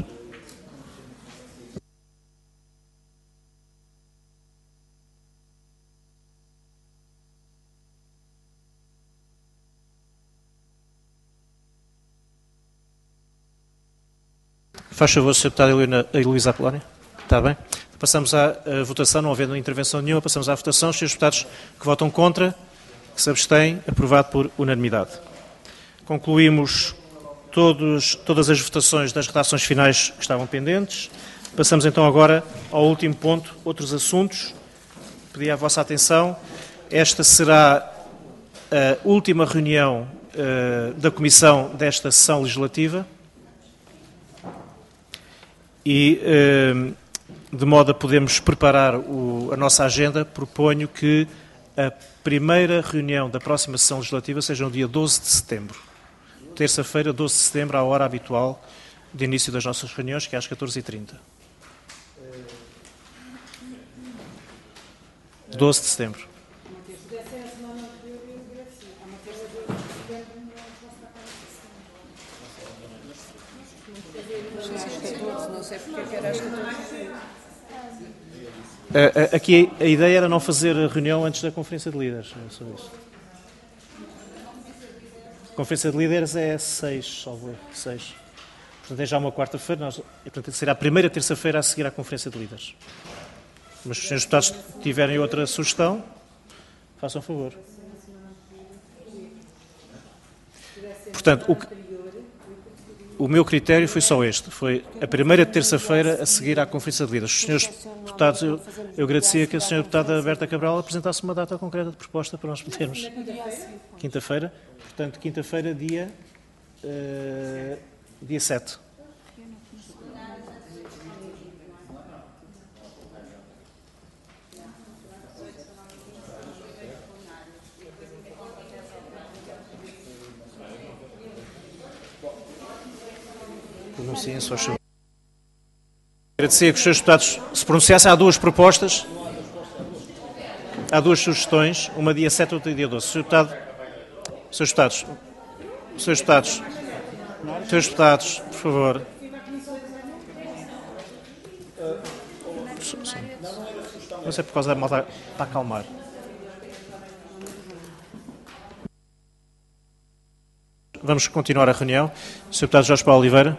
Faz favor, Sr. Deputada Heloísa Apolónia. Está bem. Passamos à votação, não havendo intervenção nenhuma, passamos à votação. Os senhores deputados que votam contra, que se abstêm, aprovado por unanimidade. Concluímos todas as votações das redações finais que estavam pendentes. Passamos então agora ao último ponto, outros assuntos. Pedi a vossa atenção. Esta será a última reunião da Comissão desta sessão legislativa e, de modo a podermos preparar a nossa agenda, proponho que a primeira reunião da próxima sessão legislativa seja no dia 12 de setembro. Terça-feira, 12 de setembro, à hora habitual de início das nossas reuniões, que é às 14h30. 12 de setembro. Aqui a ideia era não fazer a reunião antes da Conferência de Líderes. Sobre isso. A Conferência de Líderes é 6, salvo 6. Portanto, é já uma quarta-feira. Portanto, será a primeira terça-feira a seguir à Conferência de Líderes. Mas se os senhores deputados tiverem outra sugestão, façam favor. Portanto, o meu critério foi só este. Foi a primeira terça-feira a seguir à Conferência de Líderes. Os senhores deputados, eu agradecia que a senhora deputada Berta Cabral apresentasse uma data concreta de proposta para nós podermos. Quinta-feira. Portanto, quinta-feira, dia 7. Pronunciem só. Agradecia que os senhores deputados se pronunciassem. Há duas propostas. Há duas sugestões. Uma dia 7 e outra dia 12. Senhores deputados, por favor. Não sei por causa da malta para acalmar. Vamos continuar a reunião. Sr. Deputado Jorge Paulo Oliveira.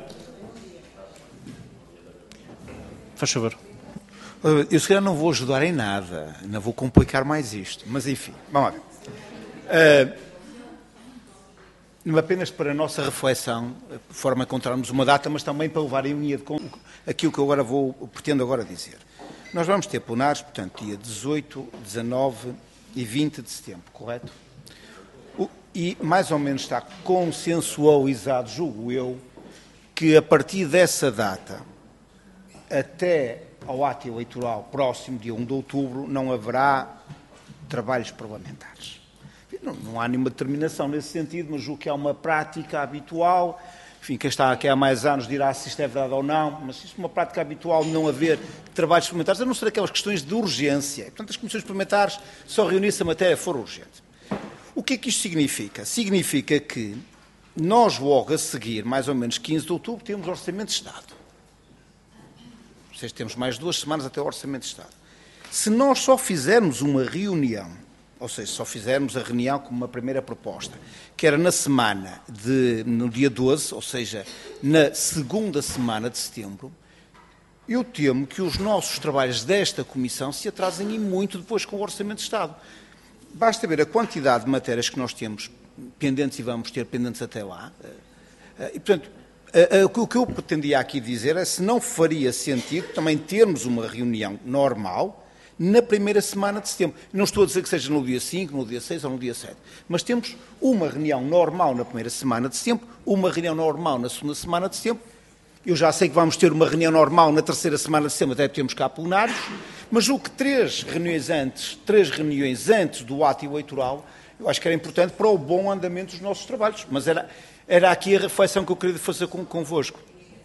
Faz favor. Eu se calhar não vou ajudar em nada, não vou complicar mais isto, mas enfim, vamos lá ver. Não apenas para a nossa reflexão, de forma a encontrarmos uma data, mas também para levar em linha de conta aquilo que eu pretendo agora dizer. Nós vamos ter plenários, portanto, dia 18, 19 e 20 de setembro, correto? E mais ou menos está consensualizado, julgo eu, que a partir dessa data, até ao ato eleitoral próximo, dia 1 de outubro, não haverá trabalhos parlamentares. Não há nenhuma determinação nesse sentido, mas julgo que é uma prática habitual. enfim, quem está aqui há mais anos dirá se isto é verdade ou não, mas isto é uma prática habitual de não haver trabalhos suplementares, a não ser aquelas questões de urgência. Portanto, as comissões suplementares só reunir-se se a matéria for urgente. O que é que isto significa? Significa que nós logo a seguir, mais ou menos 15 de outubro, temos Orçamento de Estado. Ou seja, temos mais 2 semanas até o Orçamento de Estado. Se nós só fizermos uma reunião, ou seja, só fizermos a reunião como uma primeira proposta, que era no dia 12, ou seja, na segunda semana de setembro, eu temo que os nossos trabalhos desta Comissão se atrasem e muito depois com o Orçamento de Estado. Basta ver a quantidade de matérias que nós temos pendentes e vamos ter pendentes até lá. E, portanto, o que eu pretendia aqui dizer é se não faria sentido também termos uma reunião normal na primeira semana de setembro. Não estou a dizer que seja no dia 5, no dia 6 ou no dia 7, mas temos uma reunião normal na primeira semana de setembro, uma reunião normal na segunda semana de setembro. Eu já sei que vamos ter uma reunião normal na terceira semana de setembro, até temos cá plenários, mas o que 3 reuniões antes do ato eleitoral, eu acho que era importante para o bom andamento dos nossos trabalhos. Mas era aqui a reflexão que eu queria fazer convosco.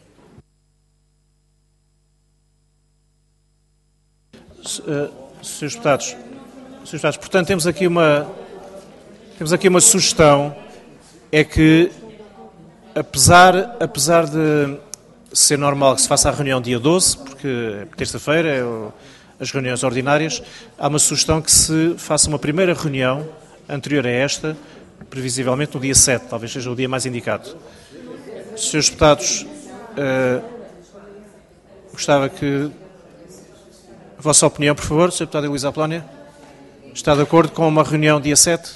Senhores deputados, portanto, temos aqui uma sugestão, é que, apesar de ser normal que se faça a reunião dia 12, porque é terça-feira, as reuniões ordinárias, há uma sugestão que se faça uma primeira reunião anterior a esta, previsivelmente no dia 7, talvez seja o dia mais indicado. Senhores deputados, gostava que a vossa opinião, por favor, Sr. Deputado Luís Apolónia. Está de acordo com uma reunião dia 7?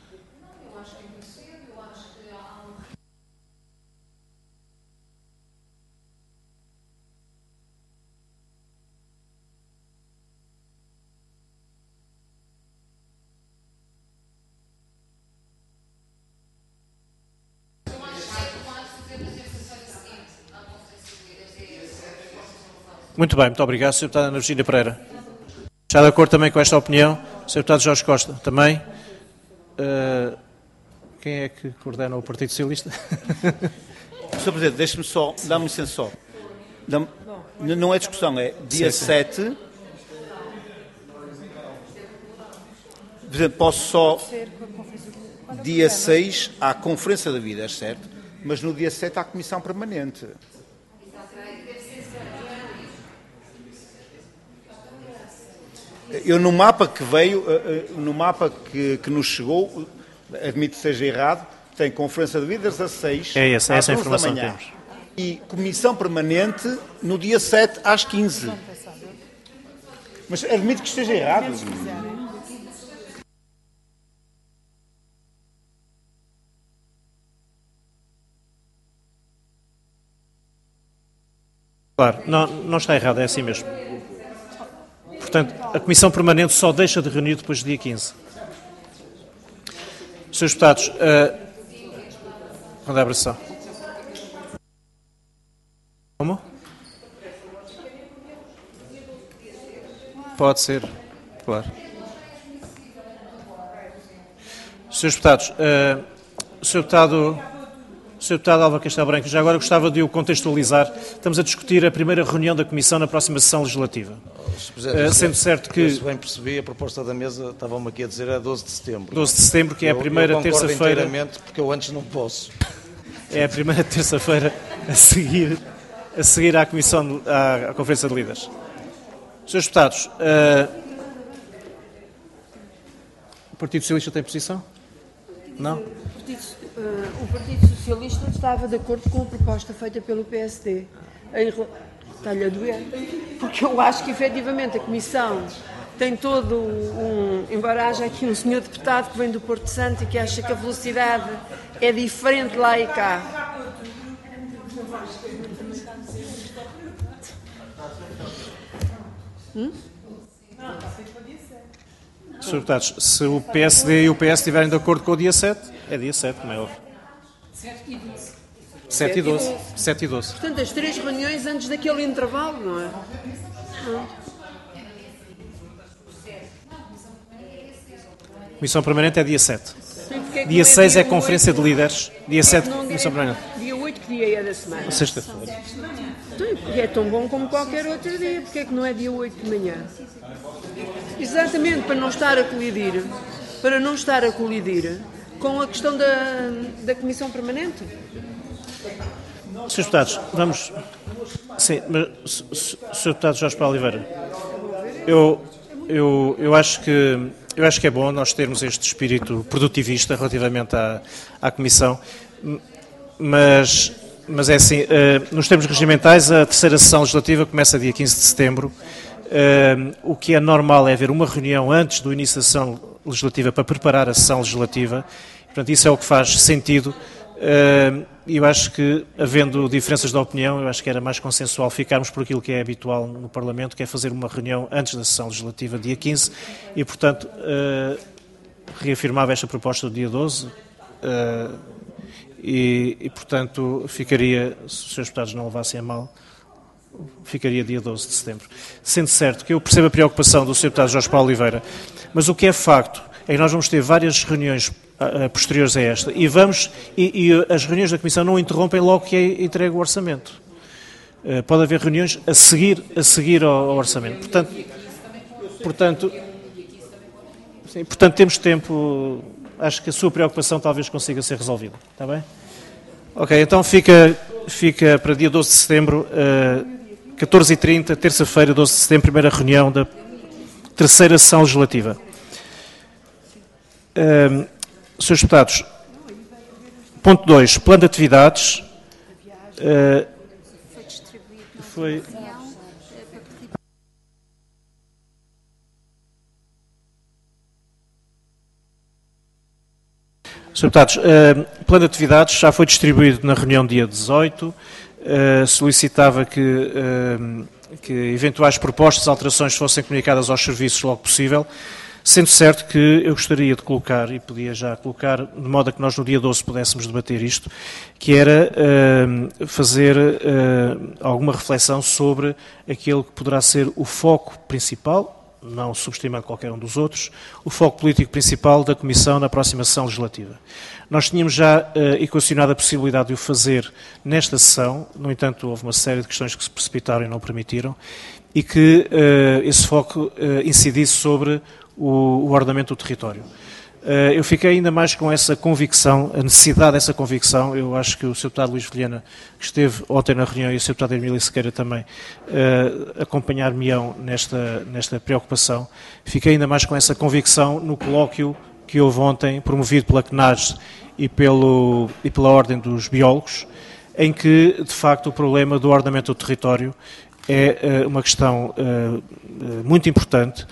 Muito bem, muito obrigado, Sr. Deputado Ana Virgínia Pereira. Está de acordo também com esta opinião? Sr. Deputado Jorge Costa, também. Quem é que coordena o Partido Socialista? Sr. Presidente, deixe-me só, dá-me licença só. Não é discussão, é dia 7. Presidente, posso só... Dia 6 há a Conferência de Líderes, certo? Mas no dia 7 há a Comissão Permanente. Eu, no mapa que veio, no mapa que nos chegou, admito que seja errado, tem Conferência de Líderes a 6, essa a informação da manhã. Que temos. E Comissão Permanente no dia 7 às 15. Mas admito que esteja errado. Claro, não está errado, é assim mesmo. Portanto, a Comissão Permanente só deixa de reunir depois do dia 15. Senhores deputados, quando é a abração? Como? Pode ser, claro. Senhores deputados, o Sr. Deputado Álvaro Castelo Branco, já agora gostava de o contextualizar. Estamos a discutir a primeira reunião da Comissão na próxima sessão legislativa. Sendo certo que... Se bem percebi, a proposta da mesa, estavam-me aqui a dizer, é 12 de setembro. 12 de setembro, que é a primeira terça-feira... Eu concordo porque eu antes não posso. É a primeira terça-feira a seguir à Comissão, à Conferência de Líderes. Senhores deputados, o Partido Socialista tem posição? Não? O Partido Socialista estava de acordo com a proposta feita pelo PSD. Está-lhe a doer? Porque eu acho que, efetivamente, a Comissão tem todo embora haja aqui um senhor deputado que vem do Porto Santo e que acha que a velocidade é diferente lá e cá. Senhores deputados, se o PSD e o PS estiverem de acordo com o dia 7, é dia 7, como é óbvio. 7 e 12. Portanto, as 3 reuniões antes daquele intervalo, não é? Comissão Permanente é dia 7. Dia 6 é Conferência de Líderes. Dia 7, não Comissão Permanente. Dia 8, que dia dia da semana? Sexta-feira. Então, é tão bom como qualquer outro dia. Porque é que não é dia 8 de manhã? Exatamente, para não estar a colidir com a questão da Comissão Permanente. Sr. Deputados, vamos... Sim, mas, Sr. Deputado Jorge Paulo Oliveira, eu acho que é bom nós termos este espírito produtivista relativamente à Comissão, mas é assim, nos termos regimentais, a terceira sessão legislativa começa dia 15 de setembro. O que é normal é haver uma reunião antes do início da sessão legislativa para preparar a sessão legislativa. Portanto, isso é o que faz sentido. E eu acho que, havendo diferenças de opinião, eu acho que era mais consensual ficarmos por aquilo que é habitual no Parlamento, que é fazer uma reunião antes da sessão legislativa, dia 15, e, portanto, reafirmava esta proposta do dia 12, e, portanto, ficaria, se os Srs. Deputados não levassem a mal, ficaria dia 12 de setembro. Sendo certo que eu percebo a preocupação do Sr. Deputado Jorge Paulo Oliveira, mas o que é facto é que nós vamos ter várias reuniões posteriores a esta e as reuniões da Comissão não interrompem logo que é entregue o orçamento. Pode haver reuniões a seguir ao orçamento. Portanto, temos tempo. Acho que a sua preocupação talvez consiga ser resolvida. Está bem? Ok, então fica para dia 12 de setembro, 14h30, terça-feira, 12 de setembro, primeira reunião da terceira sessão legislativa. Srs. Deputados, ponto 2, plano de atividades. Foi... Srs. Deputados, plano de atividades já foi distribuído na reunião dia 18. Solicitava que eventuais propostas de alterações fossem comunicadas aos serviços logo possível. Sendo certo que eu gostaria de colocar, e podia já colocar, de modo a que nós no dia 12 pudéssemos debater isto, que era fazer alguma reflexão sobre aquele que poderá ser o foco principal, não subestimando qualquer um dos outros, o foco político principal da Comissão na próxima sessão legislativa. Nós tínhamos já equacionado a possibilidade de o fazer nesta sessão, no entanto houve uma série de questões que se precipitaram e não permitiram, e que esse foco incidisse sobre o ordenamento do território. Eu fiquei ainda mais com essa convicção, a necessidade dessa convicção. Eu acho que o Sr. Deputado Luís Vilhena, que esteve ontem na reunião, e o Sr. Deputado Emílio Sequeira também, acompanhar-me-ão nesta preocupação. Fiquei ainda mais com essa convicção no colóquio que houve ontem, promovido pela CNAS e pela Ordem dos Biólogos, em que, de facto, o problema do ordenamento do território é uma questão muito importante,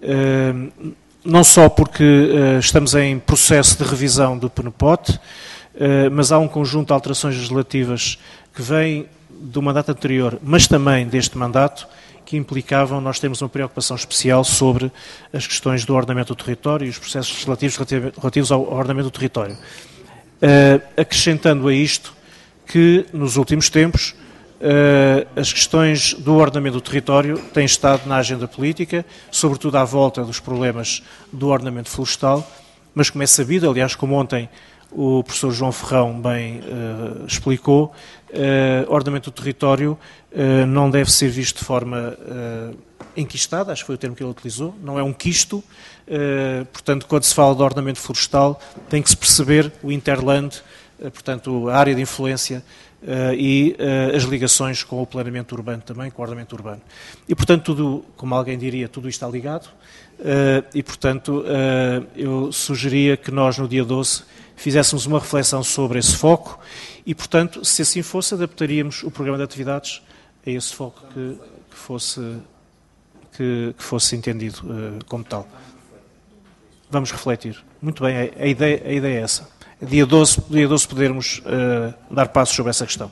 não só porque estamos em processo de revisão do PNPOT, mas há um conjunto de alterações legislativas que vêm do mandato anterior, mas também deste mandato, que implicavam nós termos uma preocupação especial sobre as questões do ordenamento do território e os processos legislativos relativos ao ordenamento do território. Acrescentando a isto que, nos últimos tempos, as questões do ordenamento do território têm estado na agenda política, sobretudo à volta dos problemas do ordenamento florestal, mas como é sabido, aliás, como ontem o professor João Ferrão bem explicou, o ordenamento do território não deve ser visto de forma enquistada, acho que foi o termo que ele utilizou, não é um quisto, portanto, quando se fala de ordenamento florestal, tem que se perceber o interland, portanto, a área de influência e as ligações com o planeamento urbano também, com o ordenamento urbano. E, portanto, tudo, como alguém diria, tudo isto está ligado e, portanto, eu sugeria que nós, no dia 12, fizéssemos uma reflexão sobre esse foco e, portanto, se assim fosse, adaptaríamos o programa de atividades a esse foco que fosse entendido como tal. Vamos refletir. Muito bem, a ideia é essa. Dia 12 podermos dar passos sobre essa questão.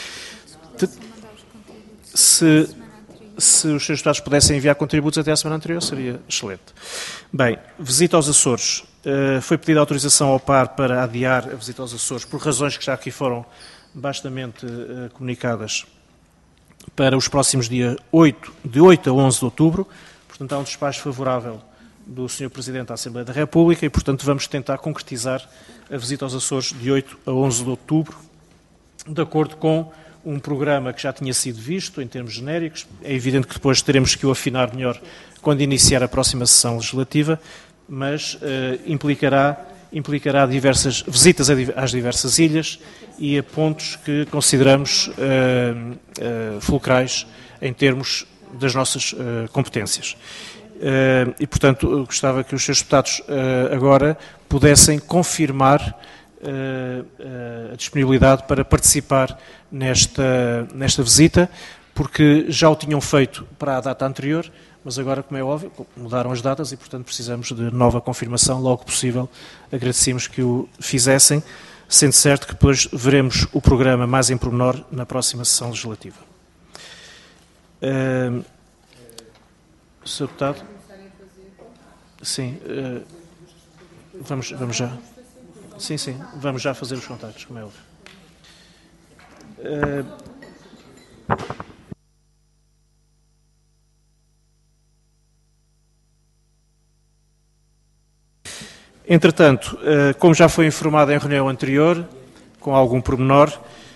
Se os seus deputados pudessem enviar contributos até a semana anterior, seria excelente. Bem, visita aos Açores. Foi pedida autorização ao PAR para adiar a visita aos Açores, por razões que já aqui foram bastante comunicadas, para os próximos dias de 8 a 11 de outubro. Portanto, há um despacho favorável do Sr. Presidente da Assembleia da República e, portanto, vamos tentar concretizar a visita aos Açores de 8 a 11 de outubro. de acordo com um programa que já tinha sido visto em termos genéricos. É evidente que depois teremos que o afinar melhor quando iniciar a próxima sessão legislativa, mas implicará diversas visitas às diversas ilhas e a pontos que consideramos fulcrais em termos das nossas competências. E, portanto, gostava que os Srs. Deputados agora pudessem confirmar a disponibilidade para participar nesta visita, porque já o tinham feito para a data anterior, mas agora, como é óbvio, mudaram as datas e, portanto, precisamos de nova confirmação logo que possível. Agradecemos que o fizessem, sendo certo que depois veremos o programa mais em pormenor na próxima sessão legislativa. Sr. Deputado? Sim. Vamos já. Sim, vamos já fazer os contactos, como é óbvio. Entretanto, como já foi informado em reunião anterior, com algum pormenor,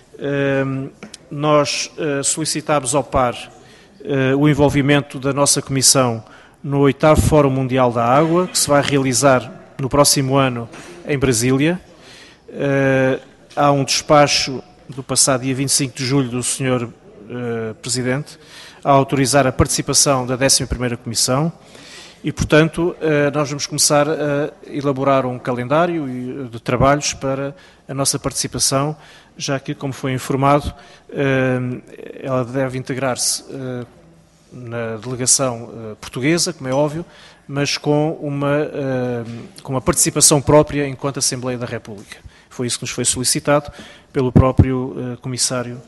nós solicitámos ao par o envolvimento da nossa Comissão no 8º Fórum Mundial da Água, que se vai realizar no próximo ano em Brasília. Há um despacho do passado dia 25 de julho do Sr. Presidente a autorizar a participação da 11ª Comissão e, portanto, nós vamos começar a elaborar um calendário de trabalhos para a nossa participação, já que, como foi informado, ela deve integrar-se na delegação portuguesa, como é óbvio, mas com uma participação própria enquanto Assembleia da República. Foi isso que nos foi solicitado pelo próprio Comissário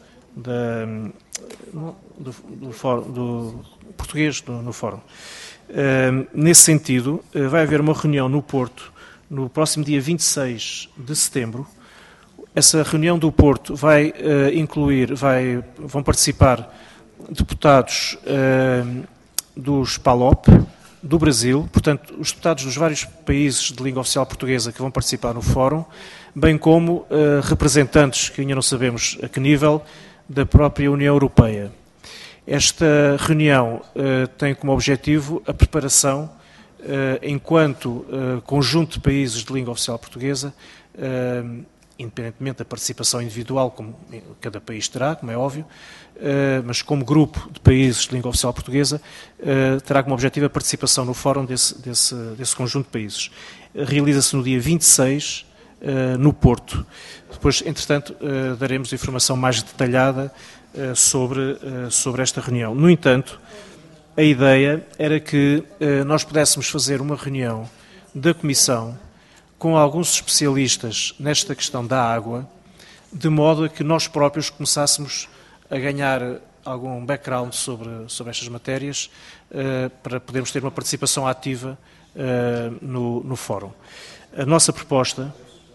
do português no Fórum. Nesse sentido, vai haver uma reunião no Porto no próximo dia 26 de setembro. Essa reunião do Porto vai vão participar deputados dos PALOP, do Brasil, portanto, os deputados dos vários países de língua oficial portuguesa que vão participar no Fórum, bem como representantes, que ainda não sabemos a que nível, da própria União Europeia. Esta reunião tem como objetivo a preparação, enquanto conjunto de países de língua oficial portuguesa, independentemente da participação individual, como cada país terá, como é óbvio, mas como grupo de países de língua oficial portuguesa, terá como objetivo a participação no fórum desse conjunto de países. Realiza-se no dia 26, no Porto. Depois, entretanto, daremos informação mais detalhada sobre esta reunião. No entanto, a ideia era que nós pudéssemos fazer uma reunião da Comissão com alguns especialistas nesta questão da água, de modo a que nós próprios começássemos a ganhar algum background sobre estas matérias, para podermos ter uma participação ativa no fórum. A nossa proposta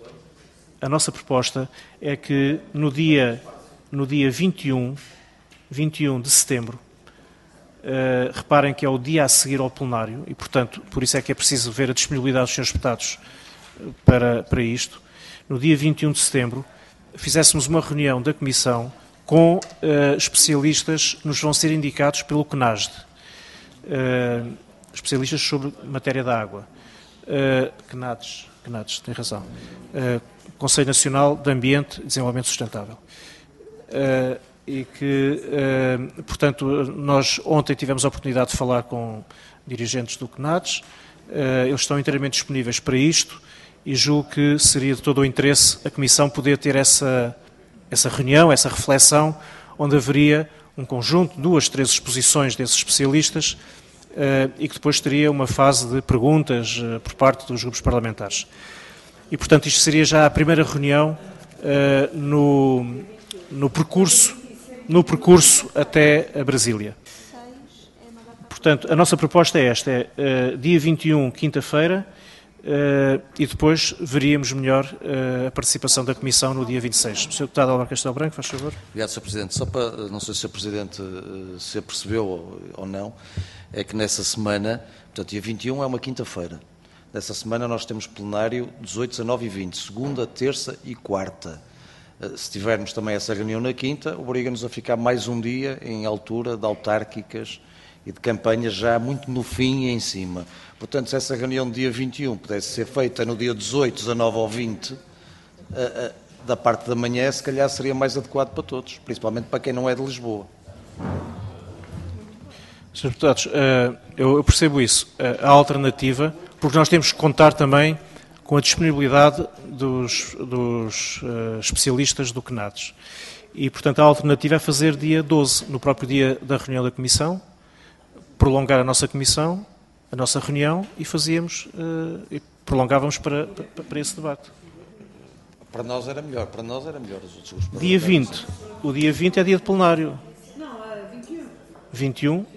é que no dia 21 de setembro, reparem que é o dia a seguir ao plenário, e, portanto, por isso é que é preciso ver a disponibilidade dos senhores deputados para isto. No dia 21 de setembro, fizéssemos uma reunião da Comissão com especialistas que nos vão ser indicados pelo CNASD, especialistas sobre matéria da água. CNADS, tem razão. Conselho Nacional de Ambiente e Desenvolvimento Sustentável. E que, portanto, nós ontem tivemos a oportunidade de falar com dirigentes do CNADS, eles estão inteiramente disponíveis para isto e julgo que seria de todo o interesse a Comissão poder ter essa reunião, essa reflexão, onde haveria um conjunto, 2, 3 exposições desses especialistas e que depois teria uma fase de perguntas por parte dos grupos parlamentares. E, portanto, isto seria já a primeira reunião no percurso até a Brasília. Portanto, a nossa proposta é esta, dia 21, quinta-feira, e depois veríamos melhor a participação da Comissão no dia 26. Sr. Deputado Álvaro Castelo Branco, faz favor. Obrigado, Sr. Presidente. Só para, não sei se o Sr. Presidente se apercebeu ou não, é que nessa semana, portanto, dia 21 é uma quinta-feira. Nessa semana nós temos plenário 18, 19 e 20, segunda, terça e quarta. se tivermos também essa reunião na quinta, obriga-nos a ficar mais um dia em altura de autárquicas e de campanhas já muito no fim e em cima. Portanto, se essa reunião do dia 21 pudesse ser feita no dia 18, 19 ou 20, da parte da manhã, se calhar seria mais adequado para todos, principalmente para quem não é de Lisboa. Sr. Deputados, eu percebo isso. A alternativa, porque nós temos que contar também com a disponibilidade dos especialistas do CNADES. E, portanto, a alternativa é fazer dia 12, no próprio dia da reunião da Comissão, prolongar a nossa Comissão, a nossa reunião, e fazíamos, e prolongávamos para esse debate. Para nós era melhor, os outros grupos. Dia 20. O dia 20 é dia de plenário. Não, é 21. 21?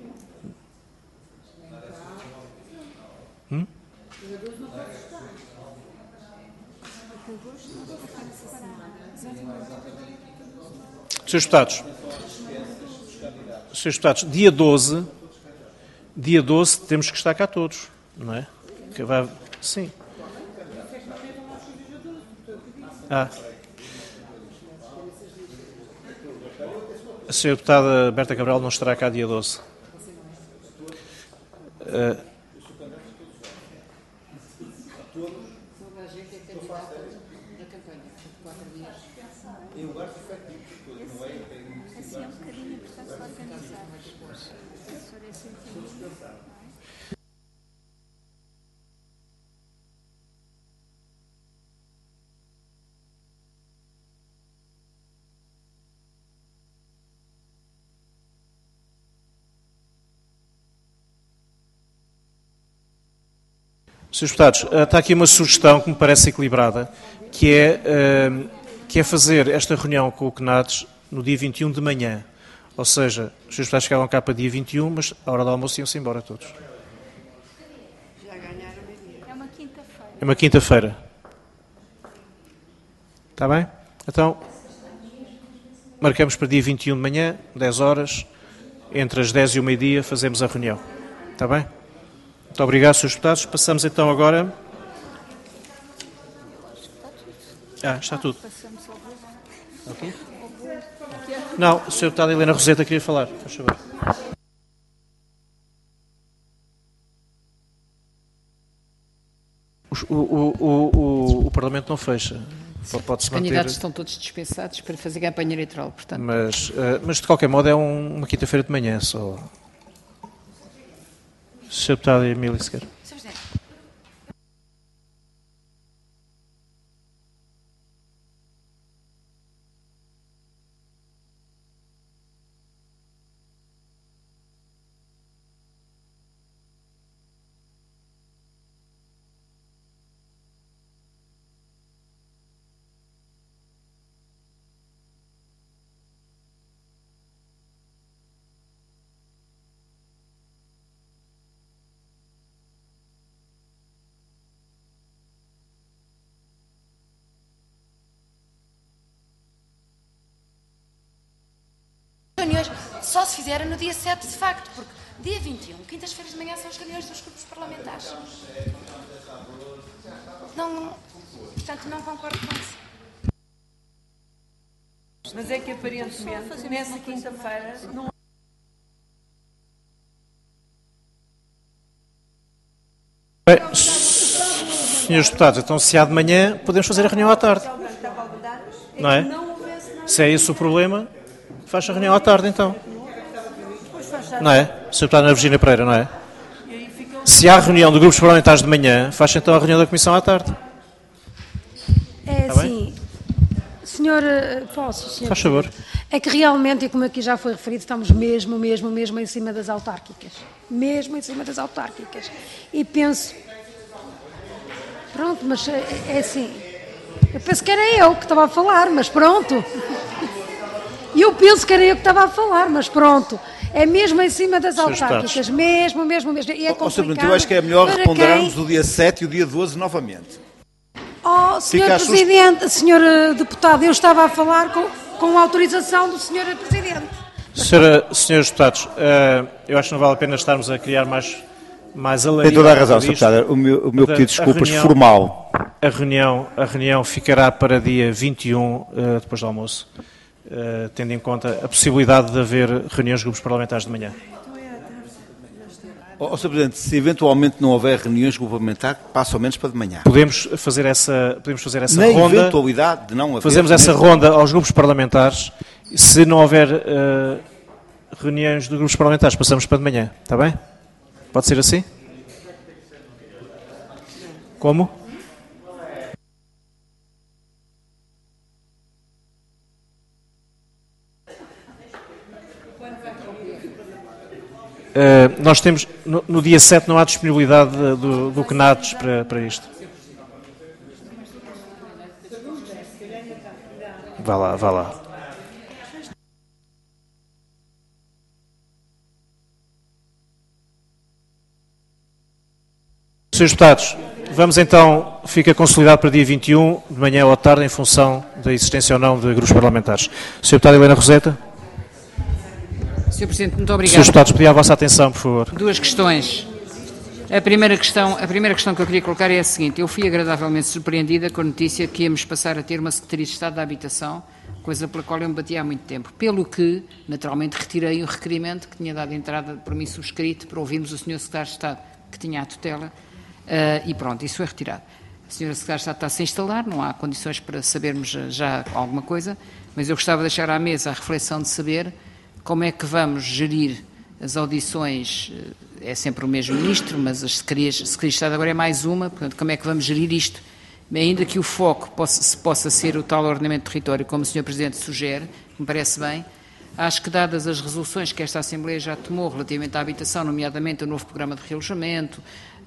Senhores Deputados, dia 12 temos que estar cá todos, não é? Sim. A senhora deputada Berta Cabral não estará cá dia 12. Senhores Deputados, está aqui uma sugestão que me parece equilibrada, que é fazer esta reunião com o CNADES no dia 21 de manhã. Ou seja, os senhores deputados chegavam cá para dia 21, mas à hora do almoço iam-se embora todos. Já ganharam meio-dia. É uma quinta-feira. É uma quinta-feira. Está bem? Então, marcamos para dia 21 de manhã, 10 horas, entre as 10 e o meio-dia fazemos a reunião. Está bem? Muito obrigado, senhores deputados. Passamos então agora... está tudo. Okay. Não, a senhora deputada Helena Roseta queria falar. Faz favor. O Parlamento não fecha. Os candidatos estão todos dispensados para fazer campanha eleitoral, portanto. Mas de qualquer modo é uma quinta-feira de manhã só. Sr. Deputado Emílio Sequer. Reuniões só se fizerem no dia 7, de facto, porque dia 21, quintas-feiras de manhã, são as reuniões dos grupos parlamentares. Portanto, não concordo com isso. Mas é que aparentemente, nessa quinta-feira, não... Bem, senhores deputados, então se há de manhã, podemos fazer a reunião à tarde. Não é? Se é esse o problema... Faz a reunião à tarde, então. Não é? Sr. Deputado Ana Virgínia Pereira, não é? Se há reunião de grupos parlamentares de manhã, faz então a reunião da Comissão à tarde. É assim, senhor, posso, senhor? Faz favor. É que realmente, e como aqui já foi referido, estamos mesmo em cima das autárquicas. Mesmo em cima das autárquicas. E penso... Pronto, mas é assim... Eu penso que era eu que estava a falar, mas pronto... E eu penso que era eu que estava a falar, mas pronto. É mesmo em cima das autárquicas. Mesmo. E é complicado. Eu acho que é melhor reponderarmos o dia 7 e o dia 12 novamente. Senhor Presidente, senhor Deputado, eu estava a falar com a autorização do senhor Presidente. Senhores Deputados, eu acho que não vale a pena estarmos a criar mais alarido. Tem toda a razão, Sr. Deputado. O meu pedido de desculpas formal A reunião ficará para dia 21, depois do almoço, tendo em conta a possibilidade de haver reuniões de grupos parlamentares de manhã. Sr. Presidente, se eventualmente não houver reuniões governamentais, passa ao menos para de manhã. Podemos fazer essa Na ronda. Eventualidade de não haver. Fazemos essa ronda aos grupos parlamentares. Se não houver reuniões de grupos parlamentares, passamos para de manhã. Está bem? Pode ser assim? Como? Nós temos, no dia 7 não há disponibilidade do CNADES para isto. Vá lá. Senhores deputados, vamos então, fica consolidado para dia 21, de manhã ou à tarde, em função da existência ou não de grupos parlamentares. Sr. Deputado Helena Roseta. Sr. Presidente, muito obrigado. Senhores deputados, pedir a vossa atenção, por favor. Duas questões. A primeira questão que eu queria colocar é a seguinte. Eu fui agradavelmente surpreendida com a notícia que íamos passar a ter uma Secretaria de Estado da Habitação, coisa pela qual eu me bati há muito tempo. Pelo que, naturalmente, retirei o requerimento que tinha dado entrada por mim subscrito para ouvirmos o Sr. Secretário de Estado, que tinha a tutela, e pronto, isso foi retirado. A Sra. Secretária de Estado está-se a instalar, não há condições para sabermos já alguma coisa, mas eu gostava de deixar à mesa a reflexão de saber como é que vamos gerir as audições. É sempre o mesmo ministro, mas as secretarias de Estado agora é mais uma, portanto, como é que vamos gerir isto? Ainda que o foco possa ser o tal ordenamento de território, como o Sr. Presidente sugere, me parece bem, acho que dadas as resoluções que esta Assembleia já tomou relativamente à habitação, nomeadamente o novo programa de realojamento,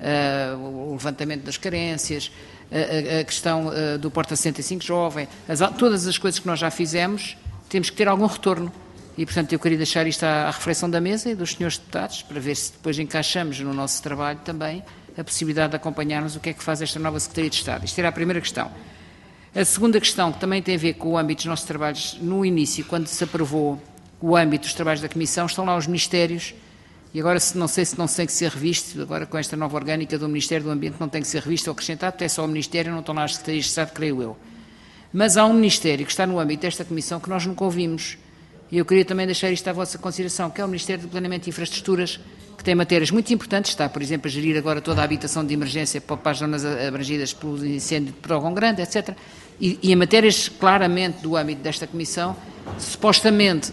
o levantamento das carências, a questão do Porta 65 Jovem, todas as coisas que nós já fizemos, temos que ter algum retorno. E, portanto, eu queria deixar isto à reflexão da mesa e dos senhores deputados, para ver se depois encaixamos no nosso trabalho também a possibilidade de acompanharmos o que é que faz esta nova Secretaria de Estado. Isto era a primeira questão. A segunda questão, que também tem a ver com o âmbito dos nossos trabalhos, no início, quando se aprovou o âmbito dos trabalhos da Comissão, estão lá os ministérios, e agora não sei se tem que ser revisto, agora com esta nova orgânica do Ministério do Ambiente não tem que ser revisto ou acrescentado, até só o Ministério, não estão lá as Secretarias de Estado, creio eu. Mas há um Ministério que está no âmbito desta Comissão que nós nunca ouvimos. E eu queria também deixar isto à vossa consideração, que é o Ministério do Planeamento e Infraestruturas, que tem matérias muito importantes, está, por exemplo, a gerir agora toda a habitação de emergência para as zonas abrangidas pelo incêndio de Prógão Grande, etc. E em matérias claramente do âmbito desta Comissão, supostamente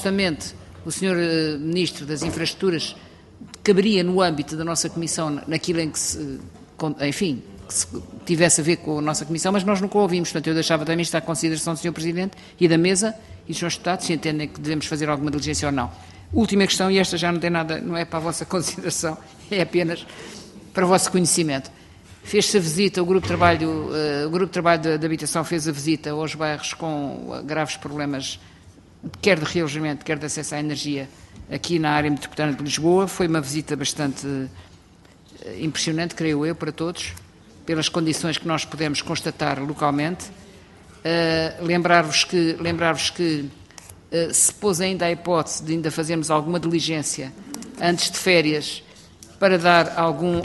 o Sr. Ministro das Infraestruturas caberia no âmbito da nossa Comissão, naquilo em que se tivesse a ver com a nossa Comissão, mas nós nunca o ouvimos. Portanto, eu deixava também isto à consideração do Sr. Presidente e da mesa e dos senhores deputados, se entendem que devemos fazer alguma diligência ou não. Última questão, e esta já não tem nada, não é para a vossa consideração, é apenas para o vosso conhecimento. Fez-se a visita, o Grupo de Trabalho de Habitação fez a visita aos bairros com graves problemas, quer de realojamento, quer de acesso à energia, aqui na área metropolitana de Lisboa. Foi uma visita bastante impressionante, creio eu, para todos, pelas condições que nós pudemos constatar localmente. Lembrar-vos que se pôs ainda a hipótese de ainda fazermos alguma diligência antes de férias para dar algum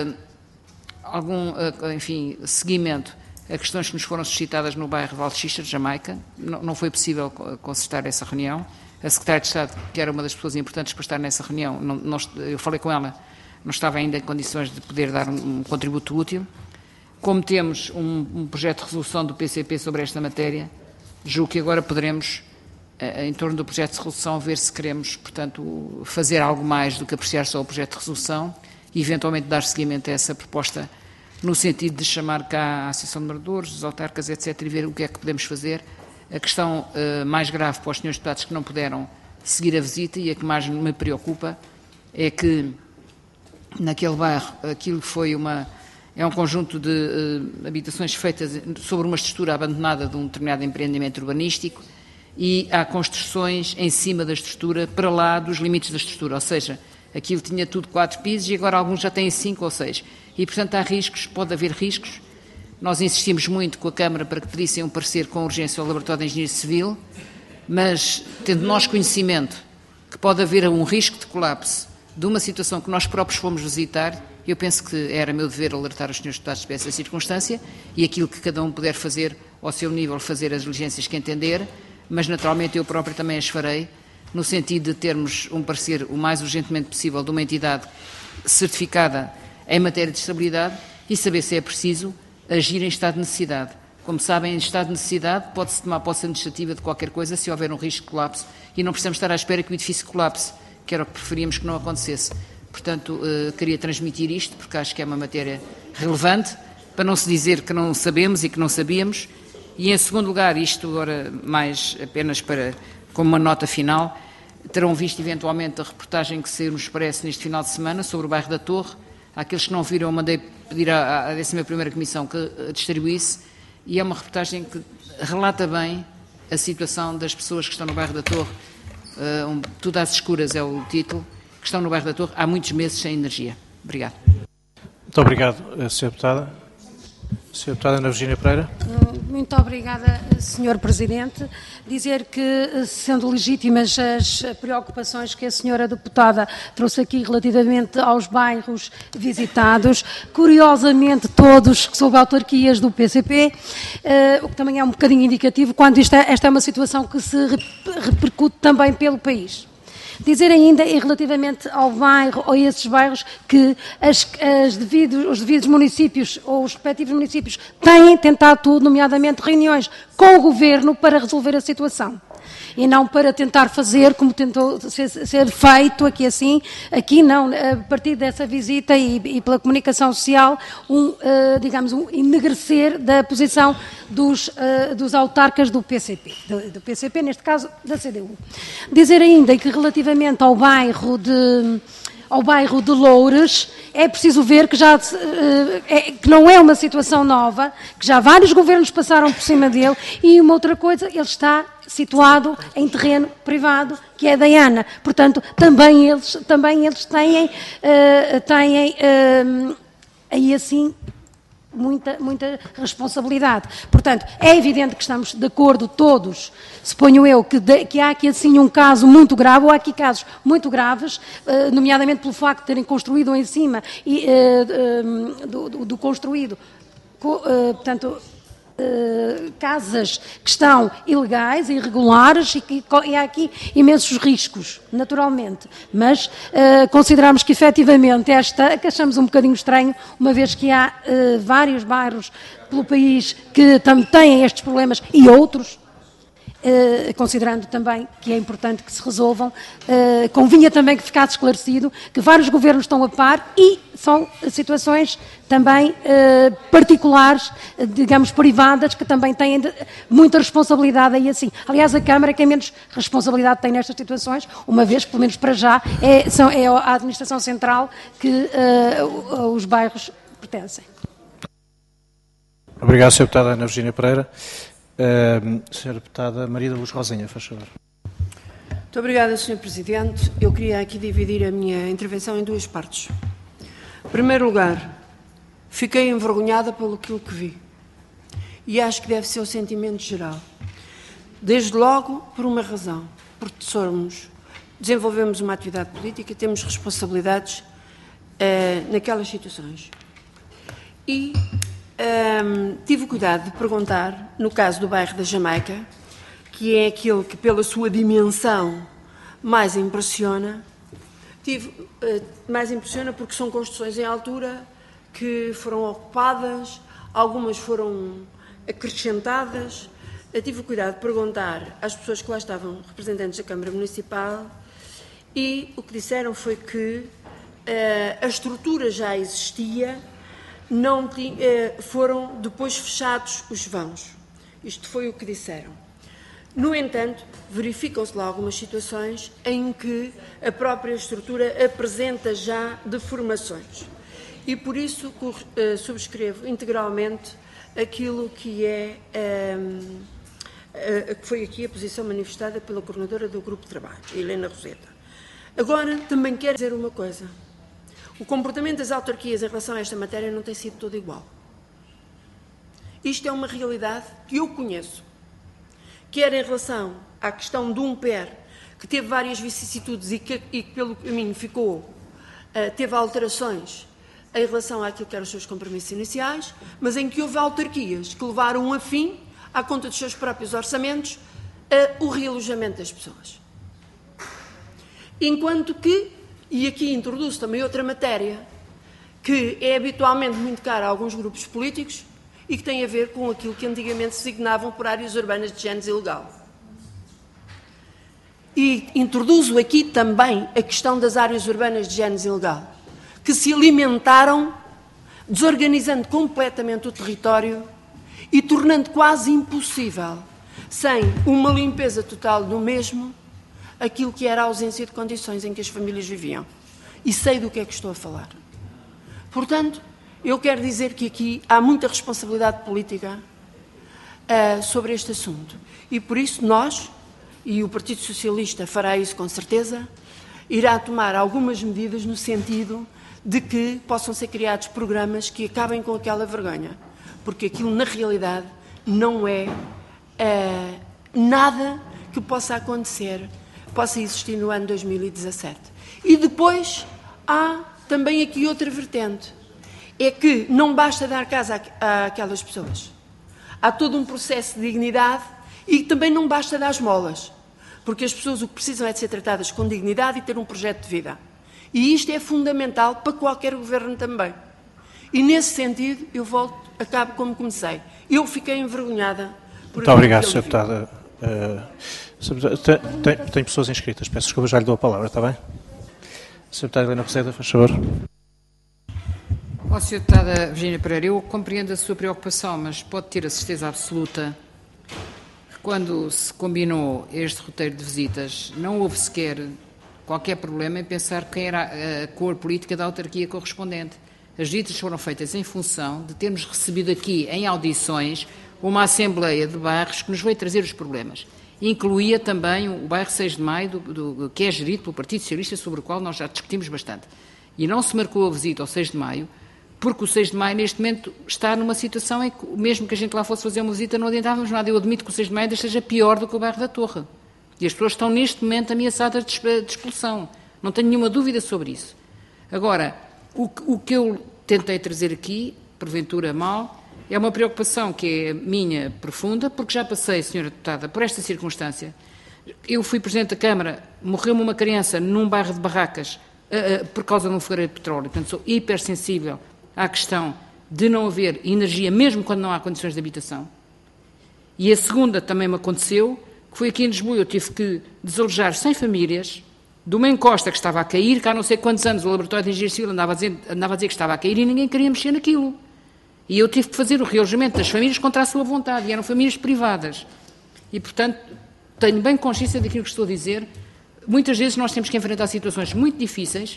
seguimento a questões que nos foram suscitadas no bairro Valchicha de Jamaica. Não foi possível concertar essa reunião. A Secretária de Estado, que era uma das pessoas importantes para estar nessa reunião, eu falei com ela, não estava ainda em condições de poder dar um contributo útil. Como temos um projeto de resolução do PCP sobre esta matéria, julgo que agora poderemos, em torno do projeto de resolução, ver se queremos, portanto, fazer algo mais do que apreciar só o projeto de resolução e, eventualmente, dar seguimento a essa proposta no sentido de chamar cá a Associação de Moradores, os autarcas, etc., e ver o que é que podemos fazer. A questão mais grave para os senhores deputados que não puderam seguir a visita e a que mais me preocupa é que, naquele bairro, aquilo foi é um conjunto de habitações feitas sobre uma estrutura abandonada de um determinado empreendimento urbanístico e há construções em cima da estrutura, para lá dos limites da estrutura, ou seja, aquilo tinha tudo 4 pisos e agora alguns já têm 5 ou 6. E, portanto, há riscos, pode haver riscos. Nós insistimos muito com a Câmara para que pedissem um parecer com urgência ao Laboratório de Engenharia Civil, mas, tendo nós conhecimento que pode haver um risco de colapso de uma situação que nós próprios fomos visitar. Eu penso que era meu dever alertar os senhores deputados dessa circunstância e aquilo que cada um puder fazer ao seu nível, fazer as diligências que entender, mas naturalmente eu próprio também as farei, no sentido de termos um parecer o mais urgentemente possível de uma entidade certificada em matéria de estabilidade e saber se é preciso agir em estado de necessidade. Como sabem, em estado de necessidade pode-se tomar posse administrativa de qualquer coisa se houver um risco de colapso e não precisamos estar à espera que o edifício colapse, que era o que preferíamos que não acontecesse. Portanto, queria transmitir isto, porque acho que é uma matéria relevante, para não se dizer que não sabemos e que não sabíamos. E, em segundo lugar, isto agora mais apenas como uma nota final, terão visto eventualmente a reportagem que saiu no Expresso neste final de semana sobre o bairro da Torre. Aqueles que não viram, eu mandei pedir à 11ª Comissão que a distribuísse, e é uma reportagem que relata bem a situação das pessoas que estão no bairro da Torre. Tudo às escuras é o título, que estão no bairro da Torre há muitos meses sem energia. Obrigado. Muito obrigado, Sra. Deputada. Sra. Deputada Ana Virgínia Pereira. Muito obrigada, Sr. Presidente. Dizer que, sendo legítimas as preocupações que a Sra. Deputada trouxe aqui relativamente aos bairros visitados, curiosamente todos sob autarquias do PCP, o que também é um bocadinho indicativo quando esta é uma situação que se repercute também pelo país. Dizer ainda, e relativamente ao bairro, ou a esses bairros, que os devidos municípios, ou os respectivos municípios, têm tentado tudo, nomeadamente reuniões com o Governo para resolver a situação. E não para tentar fazer, como tentou ser feito aqui assim, aqui não, a partir dessa visita e pela comunicação social, digamos, um enegrecer da posição dos autarcas do PCP, do PCP, neste caso da CDU. Dizer ainda que relativamente ao bairro de Loures, é preciso ver que que não é uma situação nova, que já vários governos passaram por cima dele, e uma outra coisa, ele está situado em terreno privado, que é da ANA. Portanto, também eles têm aí assim muita responsabilidade. Portanto, é evidente que estamos de acordo todos, suponho eu, que há aqui assim um caso muito grave, ou há aqui casos muito graves, nomeadamente pelo facto de terem construído em cima do construído, portanto, casas que estão ilegais, irregulares e há aqui imensos riscos, naturalmente, mas consideramos que efetivamente que achamos um bocadinho estranho, uma vez que há vários bairros pelo país que também têm estes problemas e outros, considerando também que é importante que se resolvam, convinha também que ficasse esclarecido que vários governos estão a par e são situações também particulares, digamos, privadas, que também têm muita responsabilidade aí assim. Aliás, a Câmara quem menos responsabilidade tem nestas situações, uma vez, pelo menos para já, é a Administração Central que os bairros pertencem. Obrigado, Sra. Deputada Ana Virgínia Pereira. Sra. Deputada Maria da Luz Rosinha, faz favor. Muito obrigada, Sr. Presidente. Eu queria aqui dividir a minha intervenção em duas partes. Em primeiro lugar, fiquei envergonhada pelo que vi. E acho que deve ser o sentimento geral. Desde logo, por uma razão. Porque desenvolvemos uma atividade política, temos responsabilidades naquelas situações. E tive o cuidado de perguntar, no caso do bairro da Jamaica, que é aquele que, pela sua dimensão, mais impressiona, mais impressiona porque são construções em altura que foram ocupadas, algumas foram acrescentadas. Eu tive o cuidado de perguntar às pessoas que lá estavam, representantes da Câmara Municipal, e o que disseram foi que a estrutura já existia, foram depois fechados os vãos. Isto foi o que disseram. No entanto, verificam-se lá algumas situações em que a própria estrutura apresenta já deformações. E por isso subscrevo integralmente aquilo que que foi aqui a posição manifestada pela coordenadora do Grupo de Trabalho, Helena Roseta. Agora, também quero dizer uma coisa. O comportamento das autarquias em relação a esta matéria não tem sido todo igual. Isto é uma realidade que eu conheço, quer em relação à questão de um PER, que teve várias vicissitudes e que pelo caminho ficou teve alterações em relação àquilo que eram os seus compromissos iniciais, mas em que houve autarquias que levaram a fim, à conta dos seus próprios orçamentos, o realojamento das pessoas. Enquanto que, e aqui introduzo também outra matéria, que é habitualmente muito cara a alguns grupos políticos e que tem a ver com aquilo que antigamente se designavam por áreas urbanas de género ilegal. E introduzo aqui também a questão das áreas urbanas de género ilegal, que se alimentaram desorganizando completamente o território e tornando quase impossível, sem uma limpeza total do mesmo, aquilo que era a ausência de condições em que as famílias viviam. E sei do que é que estou a falar. Portanto, eu quero dizer que aqui há muita responsabilidade política sobre este assunto. E por isso nós, e o Partido Socialista fará isso com certeza, irá tomar algumas medidas no sentido de que possam ser criados programas que acabem com aquela vergonha. Porque aquilo, na realidade, não é nada que possa acontecer, possa existir no ano 2017. E depois há também aqui outra vertente. É que não basta dar casa àquelas pessoas. Há todo um processo de dignidade e também não basta dar esmolas. Porque as pessoas o que precisam é de ser tratadas com dignidade e ter um projeto de vida. E isto é fundamental para qualquer governo também. E nesse sentido, eu acabo como comecei. Eu fiquei envergonhada. Muito obrigado, Sr. Deputada. Tem pessoas inscritas. Peço desculpa, já lhe dou a palavra, está bem? Sr. Deputada Helena Roseda, faz favor. Sra. Deputada Virgínia Pereira, eu compreendo a sua preocupação, mas pode ter a certeza absoluta que quando se combinou este roteiro de visitas, não houve sequer qualquer problema em pensar quem era a cor política da autarquia correspondente. As visitas foram feitas em função de termos recebido aqui, em audições, uma Assembleia de Bairros que nos veio trazer os problemas. Incluía também o bairro 6 de Maio, que é gerido pelo Partido Socialista, sobre o qual nós já discutimos bastante. E não se marcou a visita ao 6 de Maio, porque o 6 de Maio, neste momento, está numa situação em que, mesmo que a gente lá fosse fazer uma visita, não adiantávamos nada. Eu admito que o 6 de Maio ainda esteja pior do que o bairro da Torre. E as pessoas estão, neste momento, ameaçadas de expulsão. Não tenho nenhuma dúvida sobre isso. Agora, o que eu tentei trazer aqui, porventura mal, é uma preocupação que é minha profunda, porque já passei, Sra. Deputada, por esta circunstância. Eu fui Presidente da Câmara, morreu-me uma criança num bairro de Barracas por causa de um fogareiro de petróleo. Portanto, sou hipersensível à questão de não haver energia, mesmo quando não há condições de habitação. E a segunda também me aconteceu, que foi aqui em Lisboa, eu tive que desalojar 100 famílias de uma encosta que estava a cair, que há não sei quantos anos o Laboratório de Engenharia Civil andava a dizer que estava a cair e ninguém queria mexer naquilo. E eu tive que fazer o realojamento das famílias contra a sua vontade, e eram famílias privadas. E, portanto, tenho bem consciência daquilo que estou a dizer. Muitas vezes nós temos que enfrentar situações muito difíceis.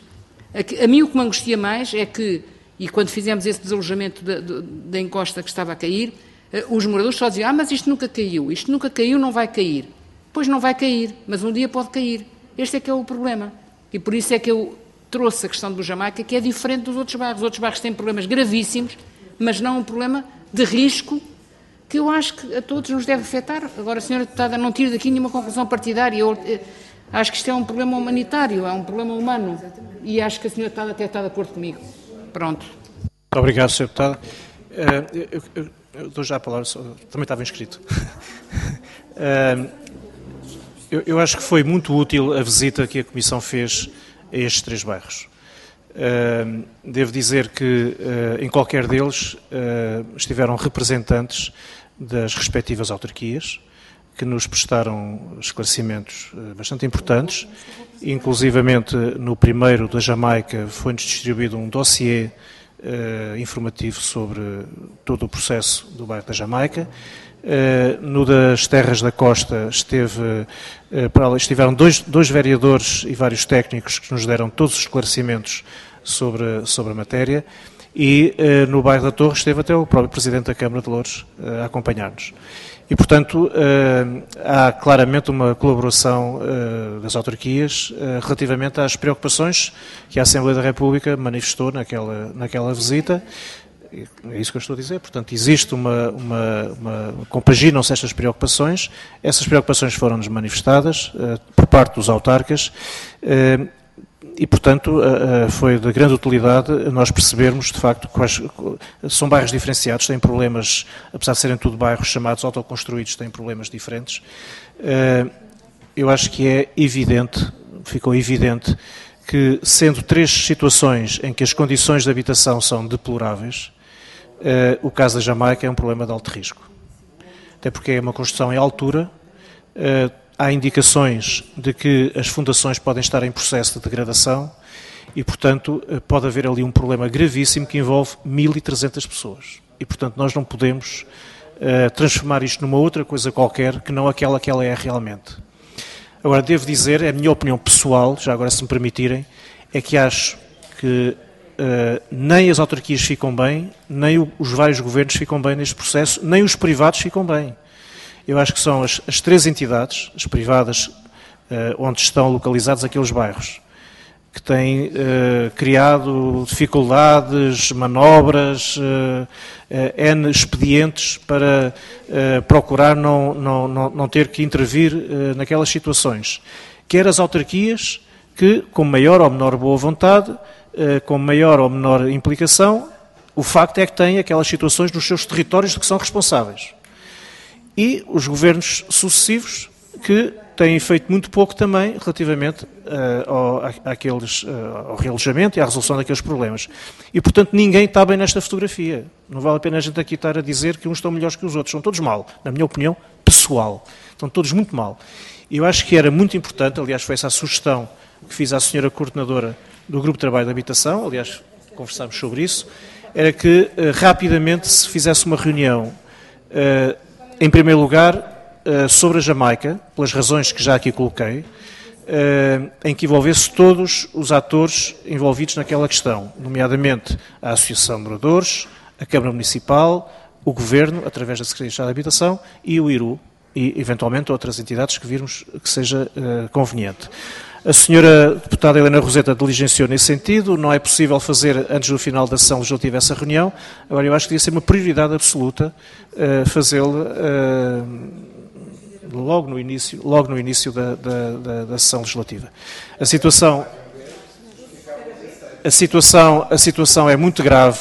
A mim o que me angustia mais é que, e quando fizemos esse desalojamento da encosta que estava a cair, os moradores só diziam, mas isto nunca caiu, não vai cair. Pois não vai cair, mas um dia pode cair. Este é que é o problema. E por isso é que eu trouxe a questão do Jamaica, que é diferente dos outros bairros. Os outros bairros têm problemas gravíssimos, mas não um problema de risco que eu acho que a todos nos deve afetar. Agora, Sra. Deputada, não tiro daqui nenhuma conclusão partidária. Eu acho que isto é um problema humanitário, é um problema humano. E acho que a Sra. Deputada até está de acordo comigo. Pronto. Muito obrigado, Sr. Deputada. Eu dou já a palavra, também estava inscrito. Eu acho que foi muito útil a visita que a Comissão fez a estes 3 bairros. Devo dizer que em qualquer deles estiveram representantes das respectivas autarquias que nos prestaram esclarecimentos bastante importantes. Inclusivamente no primeiro da Jamaica foi-nos distribuído um dossiê informativo sobre todo o processo do bairro da Jamaica. No das Terras da Costa estiveram dois vereadores e vários técnicos que nos deram todos os esclarecimentos sobre a matéria, e no bairro da Torre esteve até o próprio Presidente da Câmara de Loures a acompanhar-nos. E, portanto, há claramente uma colaboração das autarquias relativamente às preocupações que a Assembleia da República manifestou naquela visita. É isso que eu estou a dizer. Portanto, existe compaginam-se estas preocupações. Essas preocupações foram-nos manifestadas por parte dos autarcas. E, portanto, foi de grande utilidade nós percebermos, de facto, quais são bairros diferenciados, têm problemas, apesar de serem tudo bairros chamados autoconstruídos, têm problemas diferentes. Eu acho que é evidente, ficou evidente, que sendo 3 situações em que as condições de habitação são deploráveis, o caso da Jamaica é um problema de alto risco. Até porque é uma construção em altura, há indicações de que as fundações podem estar em processo de degradação e, portanto, pode haver ali um problema gravíssimo que envolve 1.300 pessoas. E, portanto, nós não podemos transformar isto numa outra coisa qualquer que não aquela que ela é realmente. Agora, devo dizer, é a minha opinião pessoal, já agora se me permitirem, é que acho que nem as autarquias ficam bem, nem os vários governos ficam bem neste processo, nem os privados ficam bem. Eu acho que são as 3 entidades, as privadas, onde estão localizados aqueles bairros, que têm criado dificuldades, manobras, N expedientes para procurar não ter que intervir naquelas situações. Quer as autarquias, que com maior ou menor boa vontade, com maior ou menor implicação, o facto é que têm aquelas situações nos seus territórios de que são responsáveis. E os governos sucessivos que têm feito muito pouco também relativamente ao realojamento e à resolução daqueles problemas. E, portanto, ninguém está bem nesta fotografia. Não vale a pena a gente aqui estar a dizer que uns estão melhores que os outros. Estão todos mal, na minha opinião pessoal. Estão todos muito mal. E eu acho que era muito importante, aliás, foi essa a sugestão que fiz à senhora coordenadora do Grupo de Trabalho de Habitação, aliás, conversámos sobre isso, era que rapidamente se fizesse uma reunião, em primeiro lugar, sobre a Jamaica, pelas razões que já aqui coloquei, em que envolvesse todos os atores envolvidos naquela questão, nomeadamente a Associação de Moradores, a Câmara Municipal, o Governo, através da Secretaria de Estado de Habitação, e o IRU, e eventualmente outras entidades que virmos que seja conveniente. A senhora deputada Helena Roseta diligenciou nesse sentido, não é possível fazer antes do final da sessão legislativa essa reunião, agora eu acho que devia ser uma prioridade absoluta fazê-la logo no início da sessão legislativa. A situação é muito grave,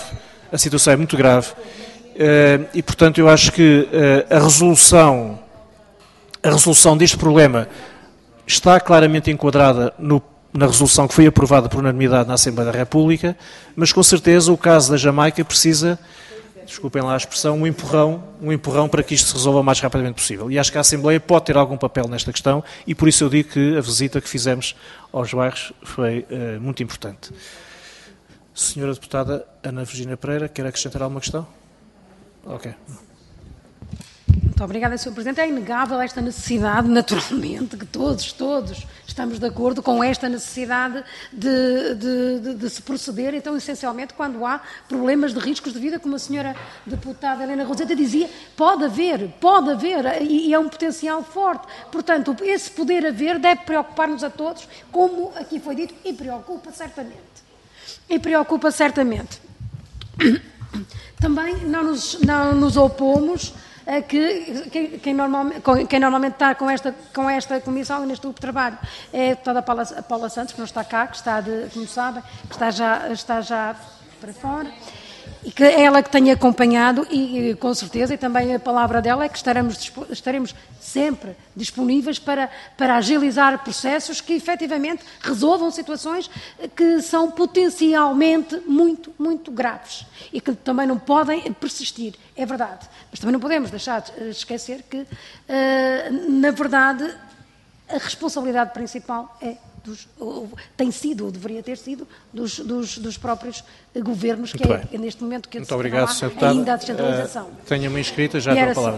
e, portanto, eu acho que a resolução deste problema está claramente enquadrada na resolução que foi aprovada por unanimidade na Assembleia da República, mas com certeza o caso da Jamaica precisa, desculpem lá a expressão, um empurrão para que isto se resolva o mais rapidamente possível. E acho que a Assembleia pode ter algum papel nesta questão e por isso eu digo que a visita que fizemos aos bairros foi muito importante. Senhora deputada Ana Virgínia Pereira, quer acrescentar alguma questão? Ok. Muito obrigada, Sr. Presidente. É inegável esta necessidade, naturalmente, que todos estamos de acordo com esta necessidade de se proceder, então, essencialmente, quando há problemas de riscos de vida, como a senhora deputada Helena Roseta dizia, pode haver, e é um potencial forte. Portanto, esse poder haver deve preocupar-nos a todos, como aqui foi dito, e preocupa certamente. Também não nos opomos a que quem normalmente está com esta comissão e neste grupo de trabalho é a deputada Paula Santos, que não está cá, que está, como sabem, que está já para fora, e que é ela que tem acompanhado e com certeza, e também a palavra dela é que estaremos sempre disponíveis para agilizar processos que efetivamente resolvam situações que são potencialmente muito, muito graves e que também não podem persistir, é verdade. Mas também não podemos deixar de esquecer que, na verdade, a responsabilidade principal tem sido, ou deveria ter sido, dos próprios governos, que é neste momento que muito obrigado, Sr. Deputado. Ainda a descentralização. Tenho-me inscrita, já tenho a palavra.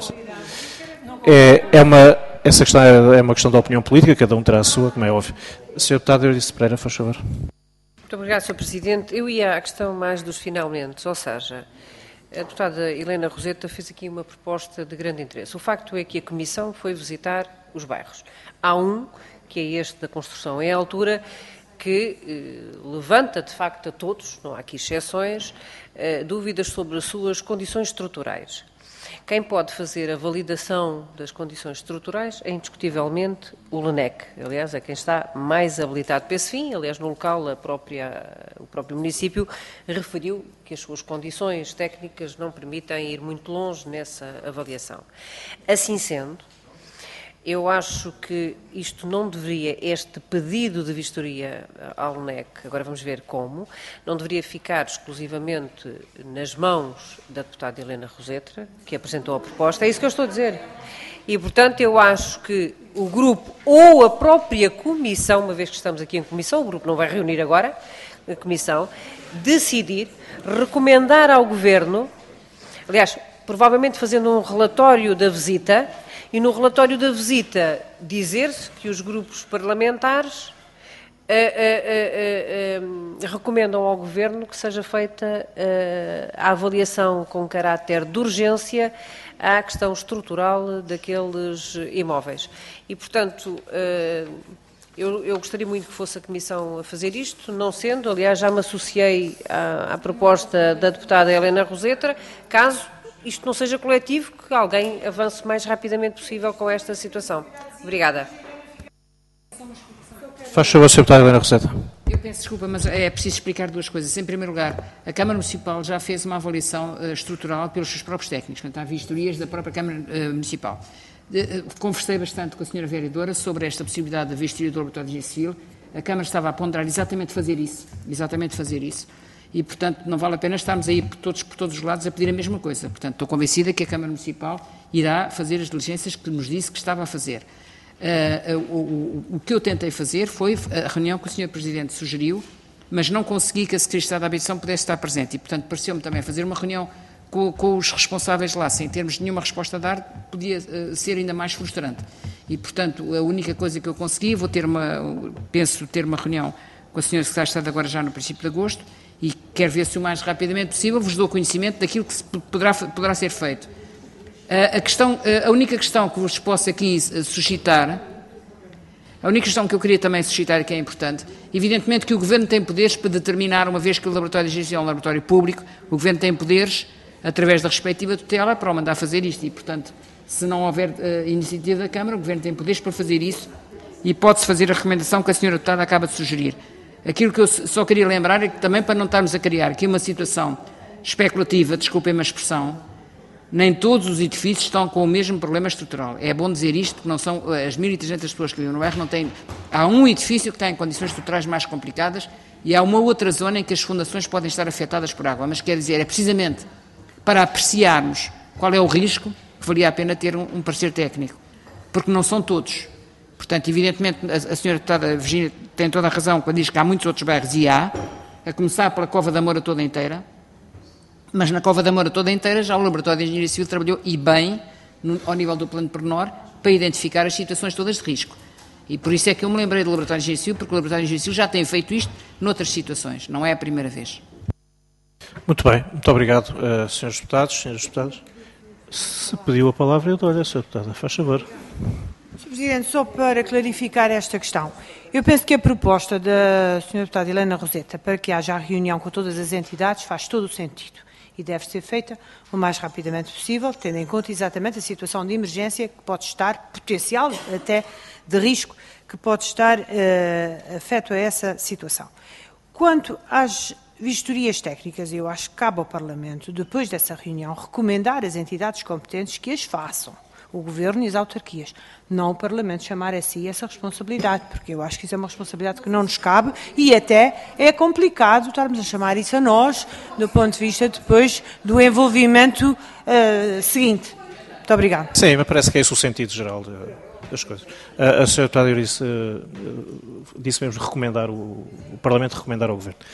Essa questão é uma questão da opinião política, cada um terá a sua, como é óbvio. Sr. Deputado Euridice Pereira, faz favor. Muito obrigado, Sr. Presidente. Eu ia à questão mais dos finalmente, ou seja, a deputada Helena Roseta fez aqui uma proposta de grande interesse. O facto é que a Comissão foi visitar os bairros. Há um, que é este da construção em altura, que levanta, de facto, a todos, não há aqui exceções, dúvidas sobre as suas condições estruturais. Quem pode fazer a validação das condições estruturais é indiscutivelmente o LENEC. Aliás, é quem está mais habilitado para esse fim. Aliás, no local, o próprio município referiu que as suas condições técnicas não permitem ir muito longe nessa avaliação. Assim sendo, eu acho que isto não deveria, este pedido de vistoria ao LENEC, agora vamos ver como, não deveria ficar exclusivamente nas mãos da deputada Helena Roseta, que apresentou a proposta. É isso que eu estou a dizer. E, portanto, eu acho que o grupo ou a própria comissão, uma vez que estamos aqui em comissão, o grupo não vai reunir agora, a comissão, decidir, recomendar ao Governo, aliás, provavelmente fazendo um relatório da visita, e no relatório da visita dizer-se que os grupos parlamentares recomendam ao Governo que seja feita a avaliação com caráter de urgência à questão estrutural daqueles imóveis. E, portanto, eu gostaria muito que fosse a Comissão a fazer isto, não sendo, aliás, já me associei à proposta da deputada Helena Roseta, caso isto não seja coletivo, que alguém avance o mais rapidamente possível com esta situação. Obrigada. Faz favor, Sr. Deputado Helena Roseta. Eu peço desculpa, mas é preciso explicar duas coisas. Em primeiro lugar, a Câmara Municipal já fez uma avaliação estrutural pelos seus próprios técnicos, portanto, há vistorias da própria Câmara Municipal. Conversei bastante com a Sra. Vereadora sobre esta possibilidade da vistoria do laboratório de engenharia civil. A Câmara estava a ponderar exatamente fazer isso. E, portanto, não vale a pena estarmos aí por todos os lados a pedir a mesma coisa. Portanto, estou convencida que a Câmara Municipal irá fazer as diligências que nos disse que estava a fazer. O que eu tentei fazer foi a reunião que o Sr. Presidente sugeriu, mas não consegui que a Secretaria de Estado da Habitação pudesse estar presente. E, portanto, pareceu-me também fazer uma reunião com os responsáveis lá, sem termos nenhuma resposta a dar, podia ser ainda mais frustrante. E, portanto, a única coisa que eu consegui, penso ter uma reunião com a Sra. Secretária de Estado agora já no princípio de agosto, e quero ver se o mais rapidamente possível vos dou conhecimento daquilo que poderá ser feito. A única questão que vos posso aqui suscitar, a única questão que eu queria também suscitar e que é importante, evidentemente que o Governo tem poderes para determinar, uma vez que o laboratório de engenharia é um laboratório público, o Governo tem poderes, através da respectiva tutela, para o mandar fazer isto e, portanto, se não houver iniciativa da Câmara, o Governo tem poderes para fazer isso e pode-se fazer a recomendação que a Sra. Deputada acaba de sugerir. Aquilo que eu só queria lembrar é que também para não estarmos a criar aqui uma situação especulativa, desculpem-me a expressão, nem todos os edifícios estão com o mesmo problema estrutural. É bom dizer isto, porque não são as 1.300 pessoas que vivem no bairro, não têm. Há um edifício que está em condições estruturais mais complicadas e há uma outra zona em que as fundações podem estar afetadas por água. Mas quer dizer, é precisamente para apreciarmos qual é o risco que valia a pena ter um parecer técnico, porque não são todos. Portanto, evidentemente, a Sra. Deputada Virgínia tem toda a razão quando diz que há muitos outros bairros, e há, a começar pela Cova da Moura toda inteira, mas na Cova da Moura toda inteira já o Laboratório de Engenharia Civil trabalhou, e bem, ao nível do plano pormenor, para identificar as situações todas de risco. E por isso é que eu me lembrei do Laboratório de Engenharia Civil, porque o Laboratório de Engenharia Civil já tem feito isto noutras situações, não é a primeira vez. Muito bem, muito obrigado, senhores deputados, senhores deputados. Se pediu a palavra, eu dou-lhe a Sra. Deputada, faz favor. Sr. Presidente, só para clarificar esta questão, eu penso que a proposta da Sra. Deputada Helena Roseta para que haja a reunião com todas as entidades faz todo o sentido e deve ser feita o mais rapidamente possível, tendo em conta exatamente a situação de emergência que pode estar, potencial até de risco, que pode estar afeto a essa situação. Quanto às vistorias técnicas, eu acho que cabe ao Parlamento, depois dessa reunião, recomendar às entidades competentes que as façam. O Governo e as autarquias, não o Parlamento chamar a si essa responsabilidade, porque eu acho que isso é uma responsabilidade que não nos cabe e até é complicado estarmos a chamar isso a nós, do ponto de vista depois do envolvimento seguinte. Muito obrigada. Sim, me parece que é esse o sentido geral das coisas. A Sra. Deputada Eurice disse mesmo recomendar, o Parlamento recomendar ao Governo.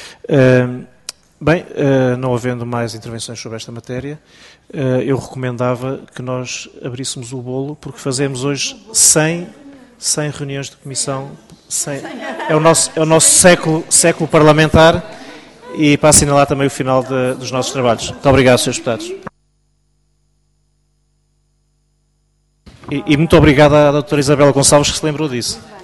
Bem, não havendo mais intervenções sobre esta matéria, eu recomendava que nós abríssemos o bolo, porque fazemos hoje 100 reuniões de comissão, é o nosso século parlamentar, e para assinalar também o final dos nossos trabalhos. Muito obrigado, Srs. Deputados. E muito obrigado à doutora Isabela Gonçalves, que se lembrou disso.